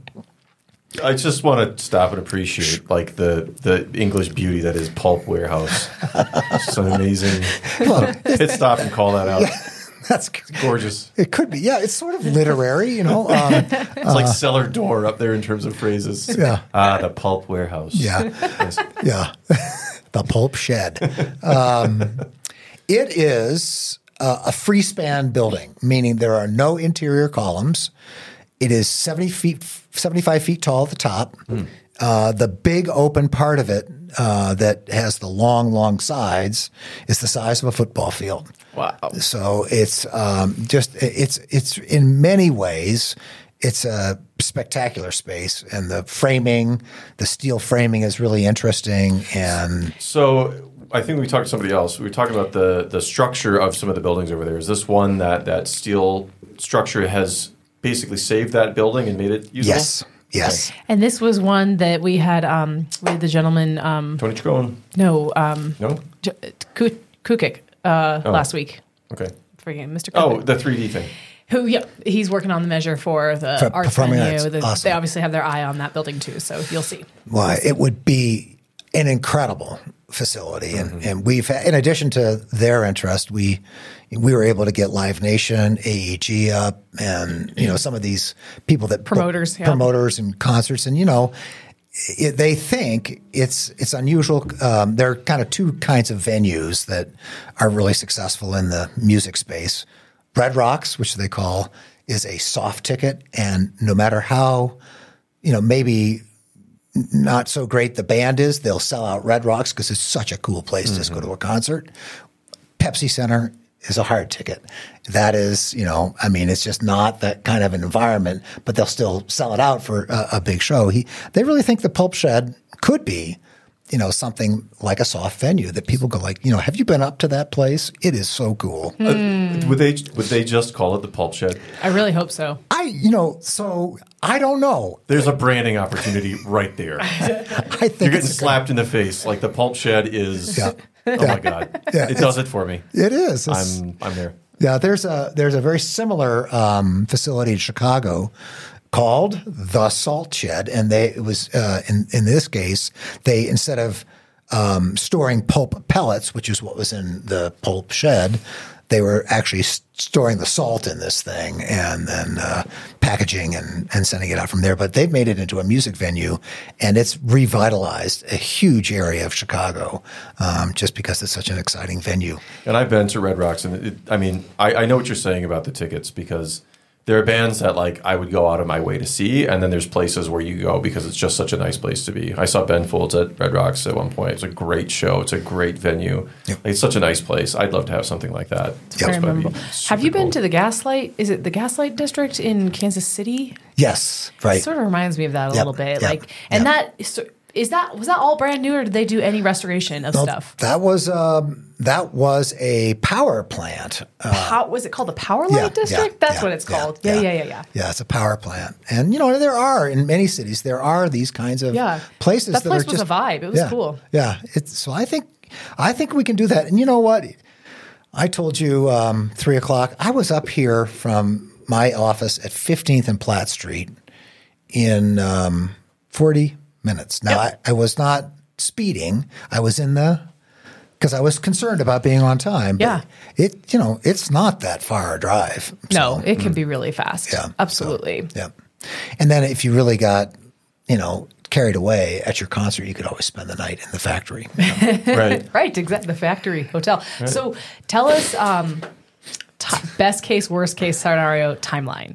I just want to stop and appreciate like the the English beauty that is Pulp Warehouse. It's an amazing pit stop and call that out. Yeah, that's gorgeous. It could be, yeah. It's sort of literary, you know. Um, it's uh, like cellar door up there in terms of phrases. Yeah. Ah, the Pulp Warehouse. Yeah. Yes. Yeah. The pulp shed. Um, it is uh, a free span building, meaning there are no interior columns. It is seventy feet, seventy-five feet tall at the top. Mm. Uh, the big open part of it uh, that has the long, long sides is the size of a football field. Wow! So it's um, just it's it's in many ways. It's a spectacular space, and the framing, the steel framing is really interesting. And so I think we talked to somebody else. We were talking about the the structure of some of the buildings over there. Is this one that that steel structure has basically saved that building and made it usable? Yes, yes. Okay. And this was one that we had, um, we had the gentleman. Um, Tony Chacon? No. Um, no? J- Kukik uh, oh. last week. Okay. Forget Mister Kukik. Oh, the three D thing. Who, yeah, he's working on the measure for the for arts performing venue. arts. The, Awesome. They obviously have their eye on that building too, so you'll see. Well, it would be an incredible facility, and, mm-hmm. and we've had, in addition to their interest, we we were able to get Live Nation, A E G up, and you know some of these people that promoters, book, yeah. promoters and concerts, and you know. It, they think it's it's unusual. Um, there are kind of two kinds of venues that are really successful in the music space. Red Rocks, which they call, is a soft ticket, and no matter how, you know, maybe not so great the band is, they'll sell out Red Rocks because it's such a cool place mm-hmm. to just go to a concert. Pepsi Center is a hard ticket. That is, you know, I mean, it's just not that kind of an environment, but they'll still sell it out for a, a big show. He, they really think the Pulp Shed could be, you know, something like a soft venue that people go like, you know, have you been up to that place? It is so cool. Mm. Uh, would they would they just call it the Pulp Shed? I really hope so. I, you know, so I don't know. There's a branding opportunity right there. I think you're getting slapped in the face. Like the Pulp Shed is. Yeah. Oh yeah. my God! Yeah, it does it for me. It is. It's, I'm I'm there. Yeah, there's a there's a very similar um, facility in Chicago called the Salt Shed, and they it was uh, in in this case they instead of um, storing pulp pellets, which is what was in the pulp shed, they were actually storing the salt in this thing and then uh, packaging and, and sending it out from there. But they've made it into a music venue, and it's revitalized a huge area of Chicago um, just because it's such an exciting venue. And I've been to Red Rocks, and it, I mean, I, I know what you're saying about the tickets because there are bands that like I would go out of my way to see, and then there's places where you go because it's just such a nice place to be. I saw Ben Folds at Red Rocks at one point. It's a great show. It's a great venue. Yep. Like, it's such a nice place. I'd love to have something like that. Very memorable. Have you been cool. to the Gaslight? Is it the Gaslight District in Kansas City? Yes, right. It sort of reminds me of that a yep. little bit. Yep. Like, and yep. that is that was that all brand new, or did they do any restoration of no, stuff? That was um, that was a power plant. Uh, How was it called? The Power Light yeah, District? Yeah, That's yeah, what it's yeah, called. Yeah, yeah, yeah, yeah, yeah. Yeah, it's a power plant, and you know there are in many cities there are these kinds of yeah. places. That that place are was just, a vibe. It was yeah, cool. Yeah, it's, so I think I think we can do that. And you know what? I told you um, three o'clock. I was up here from my office at fifteenth and Platt Street in um, forty minutes. Now, yep. I, I was not speeding. I was in the because I was concerned about being on time. But yeah. It, you know, it's not that far a drive. No, so, it can mm. be really fast. Yeah. Absolutely. So, yeah. And then if you really got, you know, carried away at your concert, you could always spend the night in the factory. You know? Right. Right. Exactly. The factory hotel. Right. So tell us, um, t- best case, worst case scenario timeline.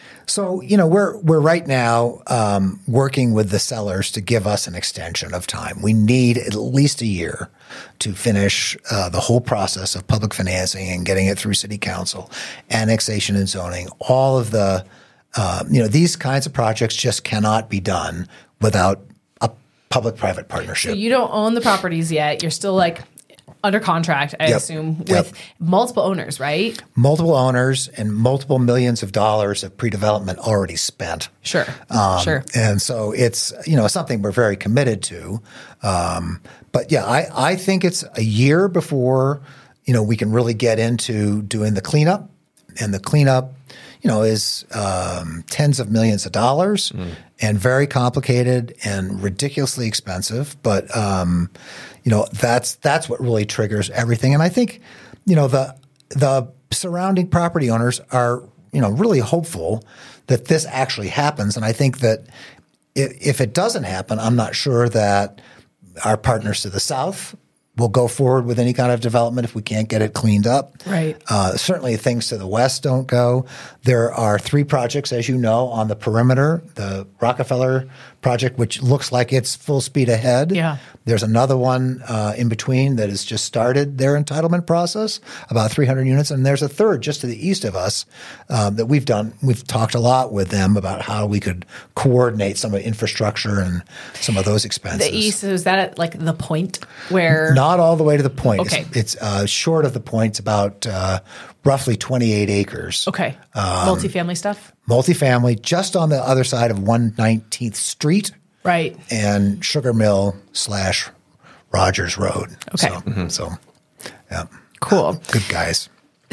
So, you know, we're we're right now um, working with the sellers to give us an extension of time. We need at least a year to finish uh, the whole process of public financing and getting it through city council, annexation and zoning. All of the, uh, you know, these kinds of projects just cannot be done without a public-private partnership. So you don't own the properties yet. You're still like under contract, I Yep. assume, with Yep. multiple owners, right? Multiple owners and multiple millions of dollars of pre-development already spent. Sure. Um, sure. And so it's, you know, something we're very committed to. Um, but yeah, I, I think it's a year before, you know, we can really get into doing the cleanup. And the cleanup, you know, is um, tens of millions of dollars mm. and very complicated and ridiculously expensive. But, um, you know, that's that's what really triggers everything. And I think, you know, the the surrounding property owners are, you know, really hopeful that this actually happens. And I think that if, if it doesn't happen, I'm not sure that our partners to the south will go forward with any kind of development if we can't get it cleaned up. Right. Uh, certainly things to the west don't go. There are three projects, as you know, on the perimeter. The Rockefeller project, which looks like it's full speed ahead. Yeah. There's another one uh, in between that has just started their entitlement process, about three hundred units. And there's a third just to the east of us um, that we've done. We've talked a lot with them about how we could coordinate some of the infrastructure and some of those expenses. The east, is that at like the point where? Not all the way to the point. Okay. It's, it's uh, short of the point. It's about uh, roughly twenty-eight acres. Okay. Um, Multifamily stuff? Multifamily, just on the other side of one nineteenth Street. Right. And Sugar Mill slash Rogers Road. Okay. So, mm-hmm. so yeah. Cool. Uh, good guys.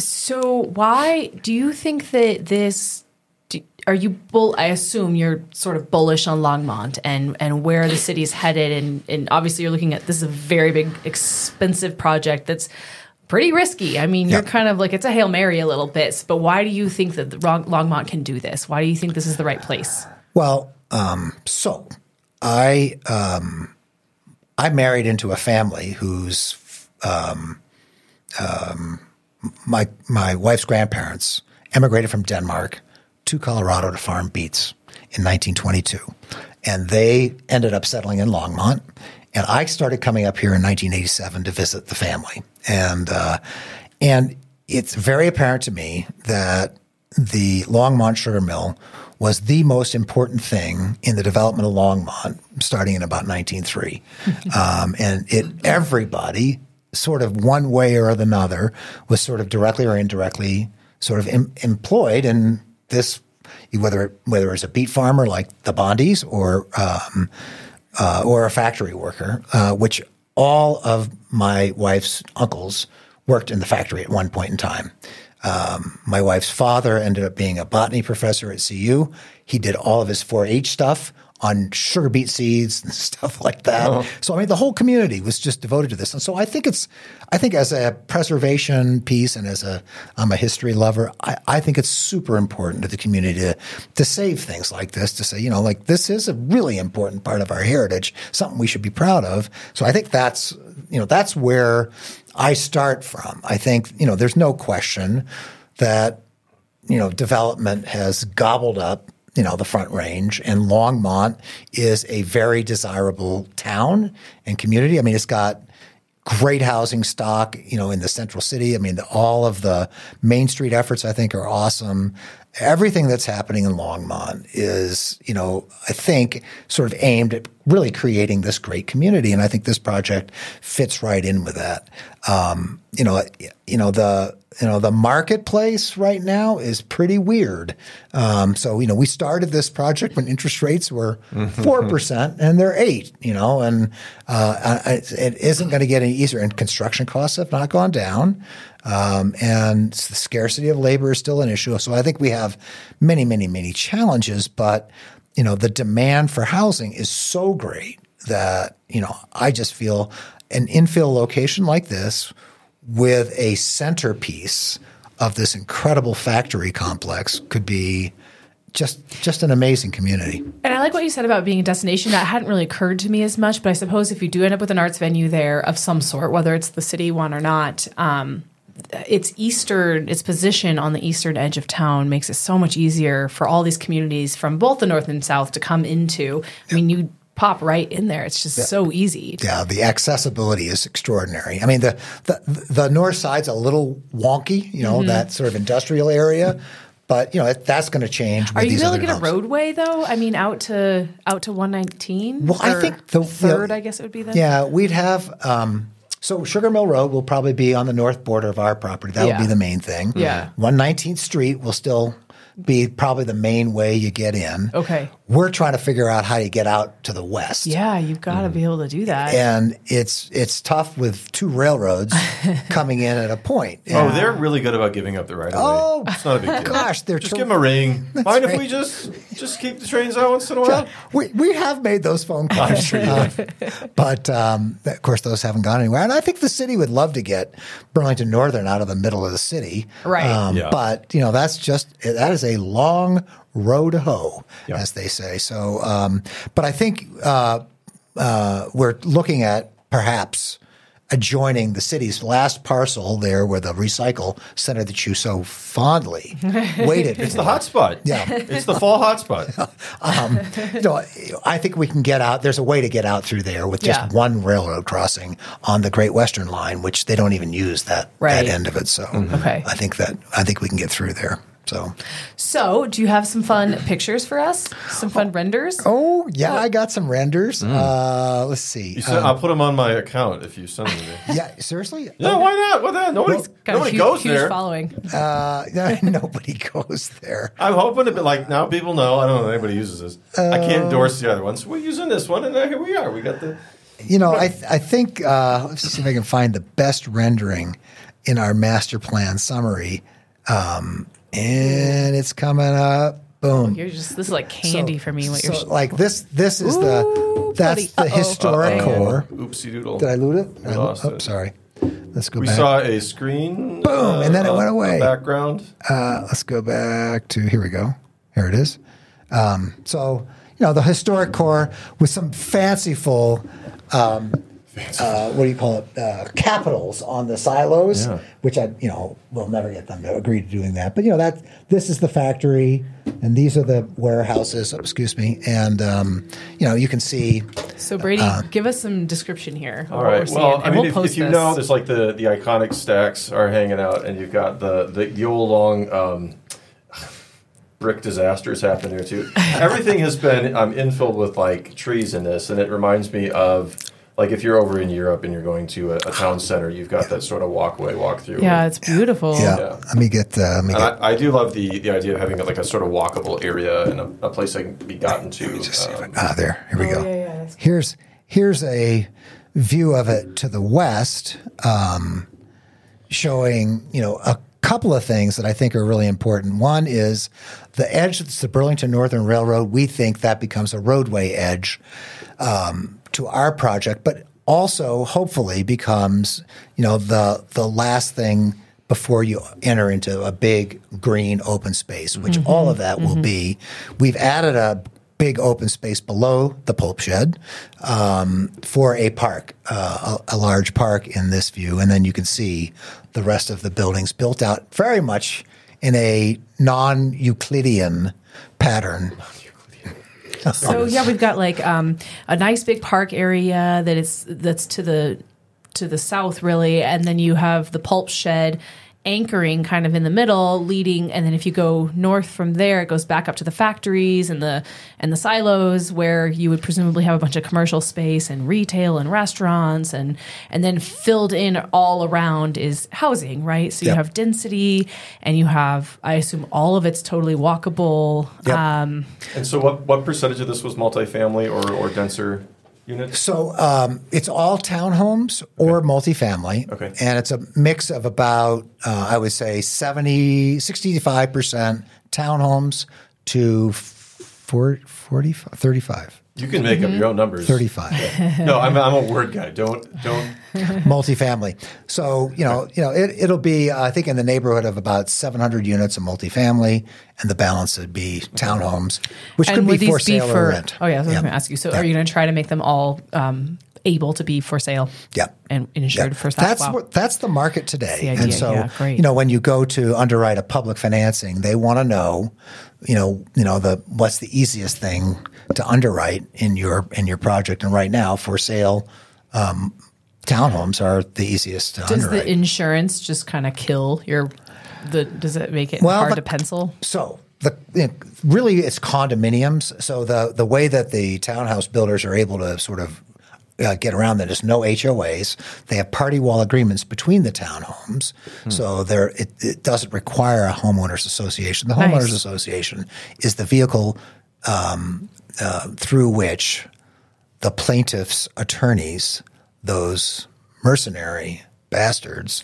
So why do you think that this do, are you bull I assume you're sort of bullish on Longmont and and where the city is headed, and and obviously you're looking at this is a very big expensive project that's pretty risky. I mean, you're Yep. kind of like it's a Hail Mary a little bit, but why do you think that the Longmont can do this? Why do you think this is the right place? Well, um, so I um, I married into a family whose um, um, my my wife's grandparents emigrated from Denmark to Colorado to farm beets in nineteen twenty-two, and they ended up settling in Longmont. And I started coming up here in nineteen eighty-seven to visit the family, and uh, and it's very apparent to me that the Longmont Sugar Mill was the most important thing in the development of Longmont, starting in about nineteen oh three. um, and it everybody, sort of one way or another, was sort of directly or indirectly sort of em- employed in this, whether whether it's a beet farmer like the Bondys or um, uh, or a factory worker, uh, which all of my wife's uncles worked in the factory at one point in time. Um, my wife's father ended up being a botany professor at C U. He did all of his four H stuff on sugar beet seeds and stuff like that. Oh. So, I mean, the whole community was just devoted to this. And so I think it's, I think as a preservation piece and as a, I'm a history lover, I, I think it's super important to the community to, to save things like this, to say, you know, like this is a really important part of our heritage, something we should be proud of. So I think that's, you know, that's where I start from. I think, you know, there's no question that, you know, development has gobbled up, you know, the Front Range, and Longmont is a very desirable town and community. I mean, it's got great housing stock, you know, in the central city. I mean, the, all of the Main Street efforts, I think, are awesome. Everything that's happening in Longmont is, you know, I think sort of aimed at really creating this great community. And I think this project fits right in with that. Um, you know, you know, the, you know, the marketplace right now is pretty weird. Um, so, you know, we started this project when interest rates were four percent and they're eight, you know, and uh, it isn't going to get any easier. And construction costs have not gone down. Um, and the scarcity of labor is still an issue. So I think we have many, many, many challenges, but, you know, the demand for housing is so great that, you know, I just feel an infill location like this with a centerpiece of this incredible factory complex could be just just an amazing community. And I like what you said about being a destination. That hadn't really occurred to me as much, but I suppose if you do end up with an arts venue there of some sort, whether it's the city one or not, um, its eastern, its position on the eastern edge of town makes it so much easier for all these communities from both the north and south to come into. I mean, you pop right in there. It's just yeah. so easy. Yeah, the accessibility is extraordinary. I mean, the the, the north side's a little wonky, you know, mm-hmm. that sort of industrial area. But you know that's going to change. With Are you going to get a roadway though? I mean, out to out to one nineteen. Well, I think the third. You know, I guess it would be then. Yeah, we'd have. Um, so Sugar Mill Road will probably be on the north border of our property. That yeah. would be the main thing. Yeah. one nineteenth Street will still be probably the main way you get in. Okay. We're trying to figure out how you get out to the west. Yeah, you've got to mm. be able to do that. And it's it's tough with two railroads coming in at a point. Yeah. Oh, they're really good about giving up the right of way. Oh, it's not a big deal. Gosh, they're just tr- give them a ring. That's Mind right. if we just just keep the trains out once in a while? We we have made those phone calls. I'm sure you have. But um, of course, those haven't gone anywhere. And I think the city would love to get Burlington Northern out of the middle of the city. Right. Um, yeah. But you know, that's just that is a long road to hoe, yeah. as they say. So, um, but I think uh, uh, we're looking at perhaps adjoining the city's last parcel there where the recycle center that you so fondly waited It's for. the hot spot. Yeah. It's the fall hot spot. um, you know, I think we can get out. There's a way to get out through there with just yeah. one railroad crossing on the Great Western Line, which they don't even use that, right. that end of it. So mm-hmm. okay. I think that I think we can get through there. So, so do you have some fun pictures for us? Some fun oh, renders? Oh yeah, I got some renders. Mm. Uh, let's see. You said, um, I'll put them on my account if you send them to me. Yeah, seriously? Yeah, why not? What the? Nobody, well, nobody huge, goes huge there. Following. Uh, nobody goes there. I'm hoping to be like now. People know. I don't know if anybody uses this. Uh, I can't endorse the other one, so we're using this one, and here we are. We got the. You know, I I think uh, let's see if I can find the best rendering in our master plan summary. Um, And it's coming up. Boom. You're just this is like candy so, for me. What so you're like this. This is Ooh, the that's buddy. the Uh-oh. historic Uh-oh. core. Oopsie doodle. Did I loot it? We I, lost oh, it. sorry. Let's go We back. saw a screen. Boom, uh, and then it uh, went away. Background. Uh, let's go back to here we go. Here it is. Um, so you know the historic core with some fanciful. Um, Uh, what do you call it? Uh, capitals on the silos, Yeah. which I, you know, will never get them to agree to doing that. But you know that this is the factory, and these are the warehouses. Oh, excuse me, and um, you know you can see. So Brady, uh, give us some description here. Of All what right. We're seeing, Well, and I mean, we'll if, post if you this. know, there's like the the iconic stacks are hanging out, and you've got the the, the old long. Um, brick disasters happen here too. Everything has been um, infilled with like trees in this, and it reminds me of. Like if you're over in Europe and you're going to a, a town center, you've got that sort of walkway, walk through. Yeah, it's beautiful. Yeah, Yeah. let me get. Uh, let me And get. I, I do love the, the idea of having like a sort of walkable area and a, a place that can be gotten to. Just see if I- um, ah, there. Here we Oh, go. yeah, yeah, that's Here's here's a view of it to the west, um, showing you know a couple of things that I think are really important. One is the edge that's the Burlington Northern Railroad. We think that becomes a roadway edge um, to our project, but also hopefully becomes you know the the last thing before you enter into a big green open space, which mm-hmm. all of that mm-hmm. will be. We've added a big open space below the pulp shed um, for a park, uh, a, a large park in this view. And then you can see the rest of the buildings built out very much in a non-Euclidean pattern. So yeah, we've got like um, a nice big park area that is that's to the to the south really, and then you have the pulp shed anchoring kind of in the middle, leading, and then if you go north from there, it goes back up to the factories and the and the silos where you would presumably have a bunch of commercial space and retail and restaurants, and and then filled in all around is housing, right? So you Yep. have density, and you have, I assume, all of it's totally walkable. Yep. Um, and so what, what percentage of this was multifamily or, or denser units? So um, it's all townhomes or Okay. multifamily. Okay. And it's a mix of about, uh, I would say, seventy, sixty-five percent townhomes to forty, forty, thirty-five. You can make Mm-hmm. up your own numbers. thirty-five. No, I'm, I'm a word guy. Don't don't. Multifamily. So, you know, you know, it, it'll be, uh, I think, in the neighborhood of about seven hundred units of multifamily, and the balance would be townhomes, which and could would be these for be sale for, or rent. Oh yeah, I was Yeah. going to ask you. So, Yeah. are you going to try to make them all um, able to be for sale. Yeah. And insured Yeah. for that. That's wow. what that's the market today. the idea. And so, Yeah, great. you know, when you go to underwrite a public financing, they want to know, you know, you know, the what's the easiest thing to underwrite in your in your project. And right now, for sale um, townhomes are the easiest to Does underwrite. the insurance just kind of kill your the does it make it Well, hard the- to pencil? So the you know, really it's condominiums. So the the way that the townhouse builders are able to sort of uh, get around that is no H O As. They have party wall agreements between the townhomes, so there it, it doesn't require a homeowners association. The Nice. homeowners association is the vehicle um, uh, through which the plaintiff's attorneys, those mercenary bastards,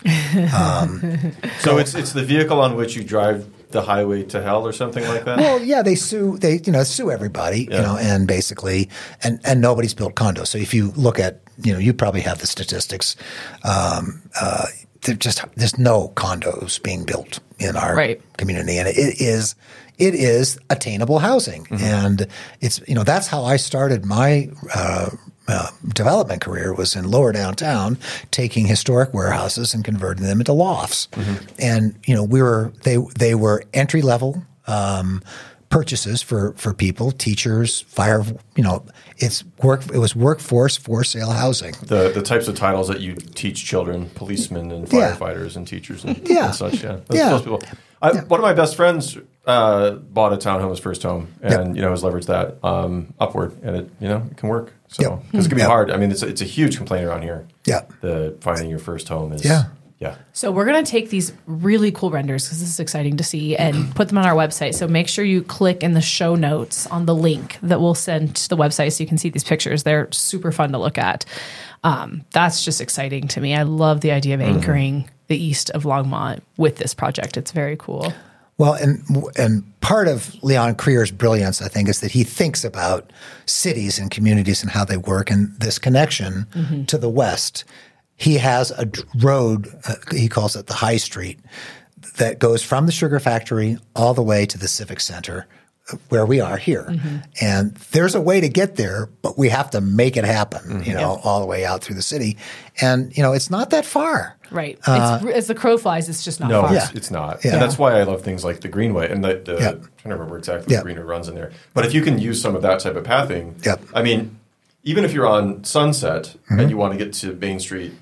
So it's it's the vehicle on which you drive the highway to hell or something like that? well, yeah, they sue. They you know sue everybody. Yeah. You know, and basically, and and nobody's built condos. So if you look at, you know, you probably have the statistics. Um, uh, there just there's no condos being built in our Right. community, and it is it is attainable housing, and it's you know that's how I started my. Uh, Uh, development career was in lower downtown, taking historic warehouses and converting them into lofts. And you know, we were they they were entry level um, purchases for for people, teachers, fire. You know, it's work. It was workforce for sale housing. The the types of titles that you teach children, policemen and Yeah. firefighters and teachers and, Yeah. and such. Yeah, those, Yeah. those people. I, One of my best friends uh, bought a townhome, his first home, and you know has leveraged that um, upward, and it you know it can work. So Yep. because it can be Yep. hard. I mean, it's a, it's a huge complaint around here. Yeah. The finding your first home is Yeah. yeah. So we're going to take these really cool renders because this is exciting to see and put them on our website. So make sure you click in the show notes on the link that we'll send to the website so you can see these pictures. They're super fun to look at. Um, that's just exciting to me. I love the idea of anchoring the east of Longmont with this project. It's very cool. Well, and and part of Leon Creer's brilliance, I think, is that he thinks about cities and communities and how they work, and this connection to the west. He has a d- road, uh, he calls it the High Street, that goes from the sugar factory all the way to the Civic Center, uh, where we are here. And there's a way to get there, but we have to make it happen, you know, all the way out through the city. And, you know, it's not that far. Right. it's, as the crow flies, it's just not No, far. it's, Yeah. it's not. Yeah. And that's why I love things like the Greenway and the, the Yeah. I'm trying to remember exactly Yeah. what Greenway runs in there. But if you can use some of that type of pathing, Yep. I mean, even if you're on Sunset Mm-hmm. and you want to get to Main Street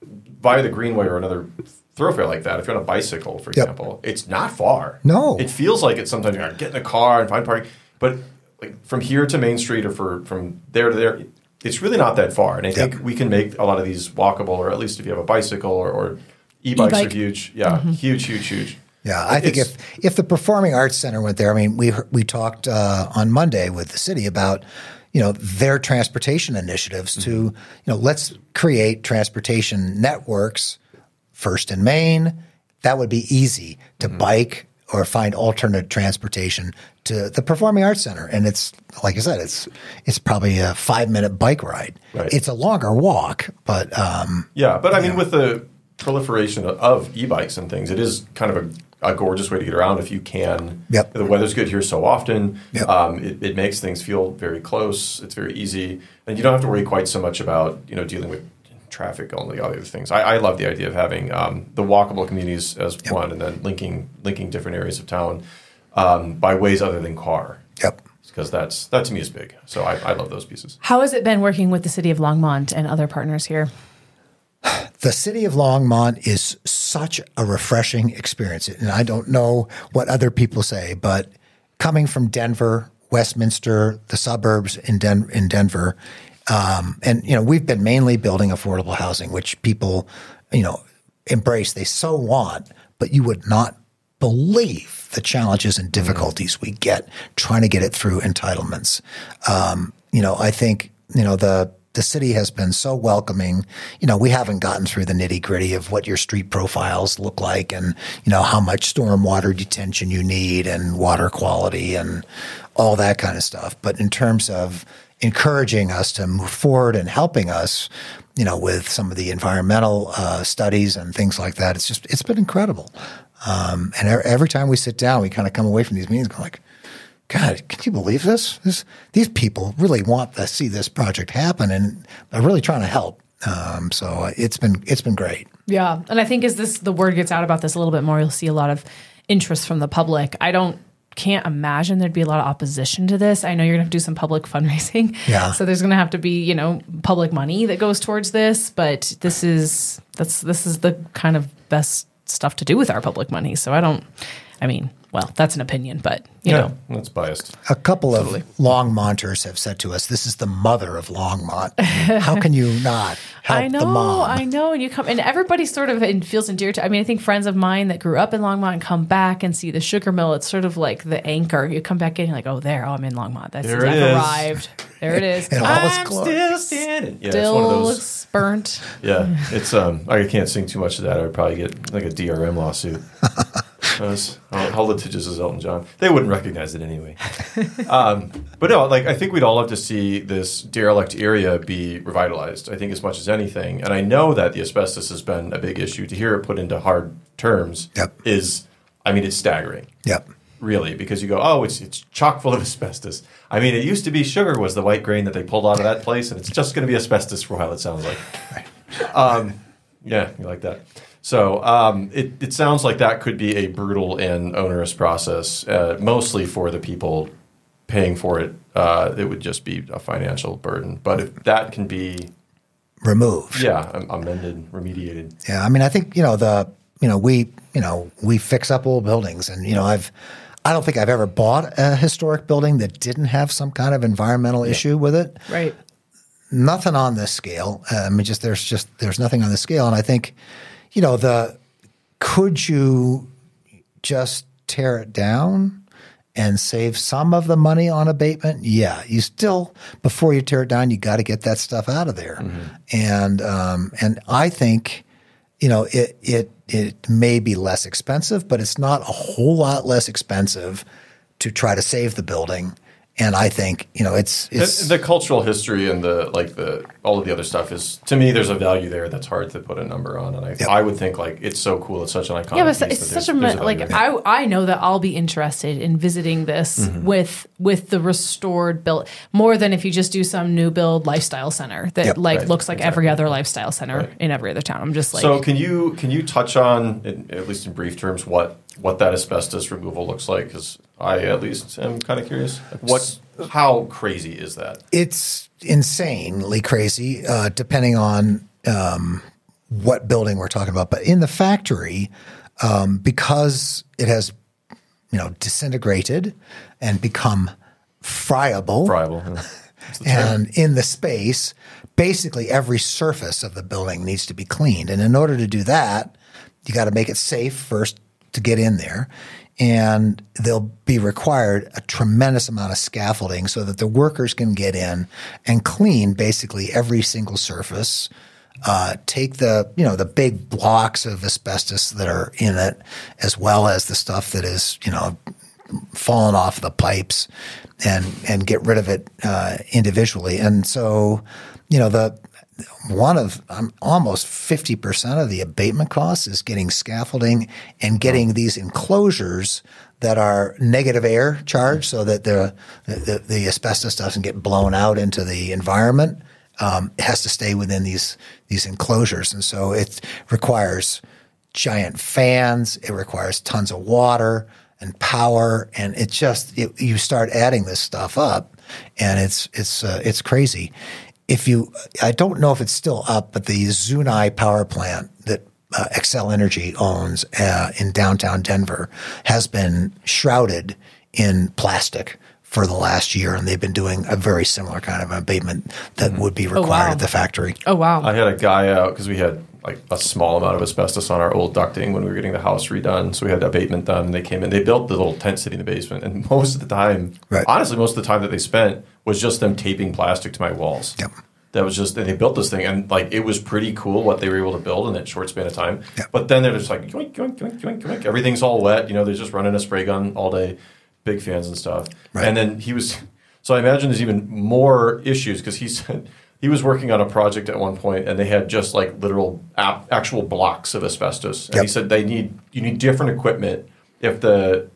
via the Greenway or another thoroughfare like that, if you're on a bicycle, for Yep. example, it's not far. No. It feels like it's sometimes you got to get in a car and find parking. But like from here to Main Street or for, from there to there, it's really not that far. And I think Yep. we can make a lot of these walkable, or at least if you have a bicycle or, or e-bikes E-bike. are huge. Yeah, huge, huge, huge. Yeah, I think It's- if if the Performing Arts Center went there, I mean, we we talked uh, on Monday with the city about, you know, their transportation initiatives to, you know, let's create transportation networks first in Maine. That would be easy to bike or find alternate transportation to the Performing Arts Center. And it's, like I said, it's it's probably a five minute bike ride. Right. It's a longer walk, but um, Yeah, but I mean, with the proliferation of, of e-bikes and things, it is kind of a, a gorgeous way to get around if you can. Yep. The weather's good here so often. Yep. Um, it, it makes things feel very close. It's very easy, and you don't have to worry quite so much about you know dealing with traffic and all the other things. I, I love the idea of having um, the walkable communities as Yep. one, and then linking linking different areas of town um, by ways other than car. yep. Because that's that to me is big. So I, I love those pieces. How has it been working with the city of Longmont and other partners here? The city of Longmont is such a refreshing experience. And I don't know what other people say, but coming from Denver, Westminster, the suburbs in, Den- in Denver, um, and, you know, we've been mainly building affordable housing, which people, you know, embrace. They so want, but you would not believe the challenges and difficulties we get trying to get it through entitlements. Um, you know, I think, you know, the, the city has been so welcoming. You know, we haven't gotten through the nitty gritty of what your street profiles look like and, you know, how much stormwater detention you need and water quality and all that kind of stuff. But in terms of encouraging us to move forward and helping us, you know, with some of the environmental uh, studies and things like that, it's just, it's been incredible. Um, and every time we sit down, we kind of come away from these meetings going like, God, can you believe this? this? These people really want to see this project happen, and are really trying to help. Um, so it's been it's been great. Yeah, and I think as this the word gets out about this a little bit more, you'll see a lot of interest from the public. I don't can't imagine there'd be a lot of opposition to this. I know you're gonna have to do some public fundraising. Yeah. So there's gonna have to be, you know, public money that goes towards this, but this is that's this is the kind of best stuff to do with our public money. So I don't I mean, well, that's an opinion, but you yeah, know. that's biased. A couple Totally. of Longmonters have said to us, "This is the mother of Longmont. How can you not help I know, the mom?" I know, and you come, and everybody sort of and feels endeared to. I mean, I think friends of mine that grew up in Longmont come back and see the sugar mill. It's sort of like the anchor. You come back in, you're like, oh, there, oh, I'm in Longmont. That's There it I've is. arrived. There it is. And all its I'm glory. still standing. Yeah, Still it's one of those. burnt. Yeah, it's um. I can't sing too much of that. I would probably get like a D R M lawsuit. Was, how, how litigious is Elton John? They wouldn't recognize it anyway. um, but no, like I think we'd all love to see this derelict area be revitalized. I think as much as anything, and I know that the asbestos has been a big issue. To hear it put into hard terms Yep. is, I mean, it's staggering. Yep. Really, because you go, oh, it's it's chock full of asbestos. I mean, it used to be sugar was the white grain that they pulled out of that place, and it's just going to be asbestos for a while. It sounds like. Um, yeah, you like that. So um, it, it sounds like that could be a brutal and onerous process, uh, mostly for the people paying for it. Uh, it would just be a financial burden. But if that can be Removed. yeah, am- amended, remediated. Yeah, I mean, I think you know the you know we you know we fix up old buildings, and you know I've I don't think I've ever bought a historic building that didn't have some kind of environmental issue with it. Right. Nothing on this scale. Uh, I mean, just there's just there's nothing on this scale, and I think you know the could you just tear it down and save some of the money on abatement? Yeah, you still before you tear it down, you got to get that stuff out of there, mm-hmm. and um, and I think you know it it it may be less expensive, but it's not a whole lot less expensive to try to save the building. And I think you know it's it's the, the cultural history and the like the all of the other stuff is to me there's a value there that's hard to put a number on, and I Yep. I would think like it's so cool, it's such an iconic Yeah, but piece it's that such a there's- there's mo- value like there. I I know that I'll be interested in visiting this Mm-hmm. with with the restored build more than if you just do some new build lifestyle center that Yep. like Right, looks like every exactly. other lifestyle center Right. in every other town. I'm just like So can you can you touch on, in, at least in brief terms, what what that asbestos removal looks like? Because I at least am kind of curious. Like what? How crazy is that? it's insanely crazy, uh, depending on um, what building we're talking about. But in the factory, um, because it has, you know, disintegrated and become friable, Friable. yeah. That's the term. and in the space, basically every surface of the building needs to be cleaned. And in order to do that, you got to make it safe first to get in there. And they'll be required a tremendous amount of scaffolding so that the workers can get in and clean basically every single surface. Uh, take the you know the big blocks of asbestos that are in it, as well as the stuff that is you know fallen off the pipes, and and get rid of it uh, individually. And so, you know the. One of um, almost fifty percent of the abatement costs is getting scaffolding and getting these enclosures that are negative air charged so that the, the, the asbestos doesn't get blown out into the environment. Um, it has to stay within these, these enclosures. And so it requires giant fans. It requires tons of water and power. And it just, it, you start adding this stuff up and it's, it's, uh, it's crazy. If you, I don't know if it's still up, but the Zunai power plant that uh, Xcel Energy owns uh, in downtown Denver has been shrouded in plastic for the last year, and they've been doing a very similar kind of abatement that would be required wow. at the factory. oh wow. I had a guy out because we had like a small amount of asbestos on our old ducting when we were getting the house redone. So we had abatement done. And they came in. They built the little tent city in the basement, and most of the time, Right. honestly, most of the time that they spent was just them taping plastic to my walls. Yep. That was just, and they built this thing, and like it was pretty cool what they were able to build in that short span of time. Yep. But then they're just like yoink, yoink, yoink, yoink, yoink. Everything's all wet. You know, they're just running a spray gun all day, big fans and stuff. Right. And then he was, so I imagine there's even more issues because he said he was working on a project at one point, and they had just like literal ap- actual blocks of asbestos. And Yep. he said they need you need different equipment if the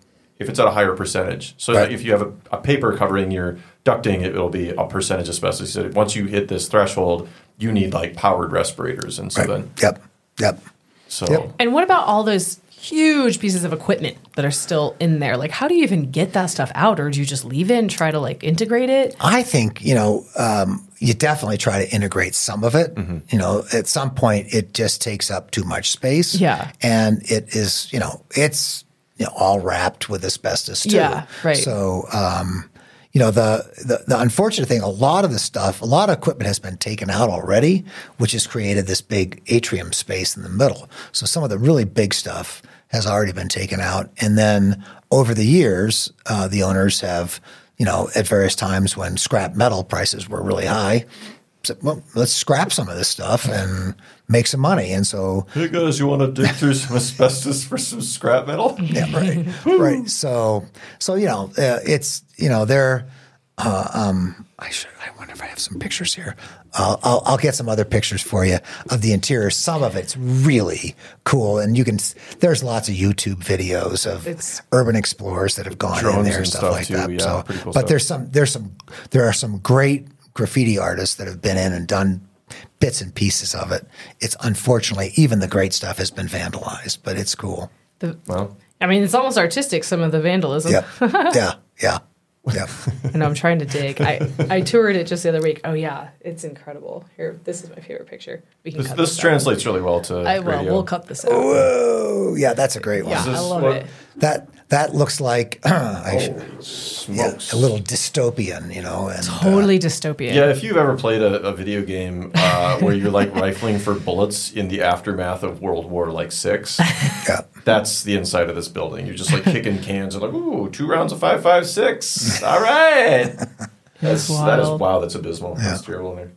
if it's at a higher percentage. So Right. that if you have a, a paper covering your ducting, it will be a percentage asbestos. So once you hit this threshold, you need like powered respirators, and so Right. then Yep. Yep. so. Yep. And what about all those huge pieces of equipment that are still in there? Like, how do you even get that stuff out, or do you just leave it and try to like integrate it? I think, you know, um, you definitely try to integrate some of it. Mm-hmm. You know, at some point it just takes up too much space. Yeah. And it is, you know, it's you know, all wrapped with asbestos too. Yeah, right. So, um, you know, the, the, the unfortunate thing, a lot of the stuff, a lot of equipment has been taken out already, which has created this big atrium space in the middle. So some of the really big stuff has already been taken out. And then over the years, uh, the owners have, you know, at various times when scrap metal prices were really high, said, well, let's scrap some of this stuff and make some money. And so, Hey guys, you want to dig through some asbestos for some scrap metal? yeah, right, right. So, so you know, uh, it's you know, they're. Uh, um, I should. I wonder if I have some pictures here. Uh, I'll, I'll get some other pictures for you of the interior. Some of it's really cool, and you can. There's lots of YouTube videos of It's- urban explorers that have gone in Drones there and and stuff, stuff like too, that. yeah, so, pretty cool but stuff. there's some. There's some. There are some great graffiti artists that have been in and done bits and pieces of it. It's unfortunately even the great stuff has been vandalized, but it's cool. The, Well, I mean, it's almost artistic, some of the vandalism. Yeah, yeah, yeah, yeah. I know I'm trying to dig. I, I toured it just the other week. Oh yeah, it's incredible. Here, this is my favorite picture. We can this, cut this this, translates really well to out. I will. radio. We'll cut this out. Whoa, yeah, that's a great one. Yeah, Is I this love what- it. That that looks like I should, Oh, yeah, smokes. a little dystopian, you know. And, uh, Totally dystopian. Yeah, if you've ever played a, a video game uh, where you're like rifling for bullets in the aftermath of World War like six, yeah, that's the inside of this building. You're just like kicking cans and like, ooh, two rounds of five five six. All right, that's that is wild. wow. That's abysmal. That's terrible in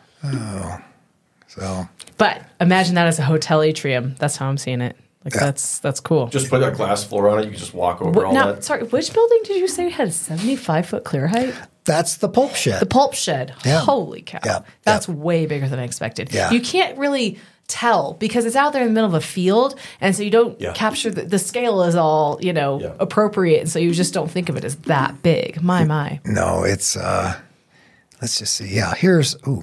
there. so But imagine that as a hotel atrium. That's how I'm seeing it. Like Yeah. that's that's cool. Just put a glass floor on it. You can just walk over What, all now, that. sorry, which building did you say had seventy-five foot clear height? that's the pulp shed. The pulp shed. Yeah. Holy cow. Yeah. That's Yeah. way bigger than I expected. Yeah. You can't really tell because it's out there in the middle of a field. And so you don't Yeah. capture the, the scale is all, you know, Yeah. appropriate. And so you just don't think of it as that big. My, my. no, it's uh, let's just see. Yeah, here's ooh.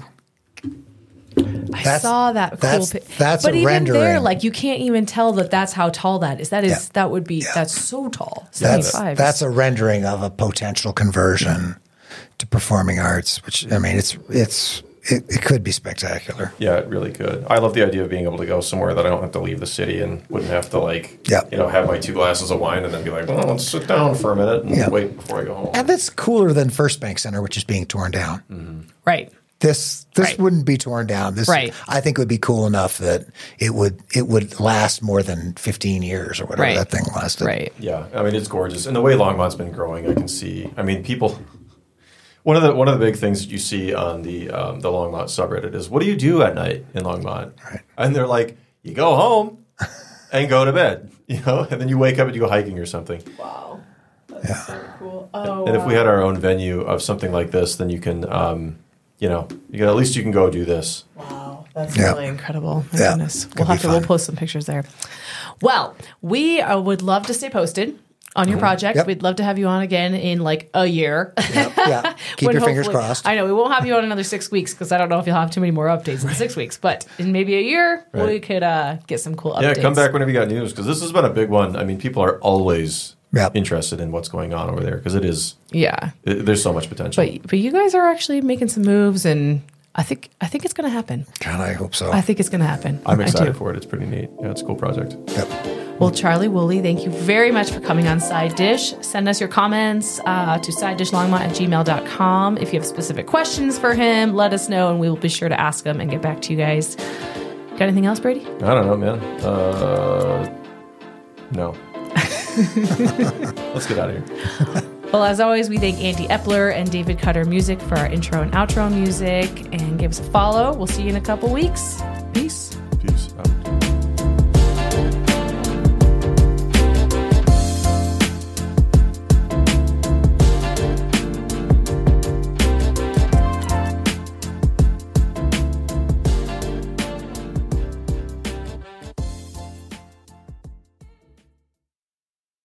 I That's- saw that cool that's- pic. that's but a even there, rendering. like you can't even tell that that's how tall that is. That is Yeah. that would be that's so tall. That's seventy-five. that's a rendering of a potential conversion to performing arts, which I mean, it's it's it, it could be spectacular. Yeah, it really could. I love the idea of being able to go somewhere that I don't have to leave the city and wouldn't have to like, Yeah. you know, have my two glasses of wine and then be like, well, let's sit down for a minute and Yeah. wait before I go home. And that's cooler than First Bank Center, which is being torn down. right. This this Right. wouldn't be torn down. This Right. I think would be cool enough that it would it would last more than fifteen years or whatever Right. that thing lasted. Right. Yeah, I mean it's gorgeous, and the way Longmont's been growing, I can see. I mean, people. One of the one of the big things that you see on the um, the Longmont subreddit is, what do you do at night in Longmont? Right. And they're like, you go home and go to bed, you know, and then you wake up and you go hiking or something. Wow. That's Yeah. so cool. Oh, And if we had our own venue of something like this, then you can, um, you know, you can at least you can go do this. Wow, that's Yeah. really incredible. My Yeah. goodness. Could We'll be have to we'll fun. post some pictures there. Well, we uh, would love to stay posted on your project. Yep. We'd love to have you on again in like a year. Yeah. Keep When your fingers hopefully- crossed. I know we won't have you on another six weeks because I don't know if you'll have too many more updates in six weeks. But in maybe a year, we Right. could uh, get some cool Yeah, updates. come back whenever you got news, because this has been a big one. I mean, people are always Yep. interested in what's going on over there because it is. Yeah, It, there's so much potential. but but you guys are actually making some moves, and I think I think it's going to happen. God, I hope so. I think it's going to happen. I'm I excited do. for it. It's pretty neat. Yeah, it's a cool project. Yep. Well, Charlie Woolley, thank you very much for coming on Side Dish. Send us your comments uh, to side dish longmont at gmail dot com. If you have specific questions for him, let us know, and we will be sure to ask him and get back to you guys. Got anything else, Brady? I don't know, man. Uh, no. Let's get out of here. Well, as always, we thank Andy Epler and David Cutter Music for our intro and outro music. And give us a follow. We'll see you in a couple weeks. Peace.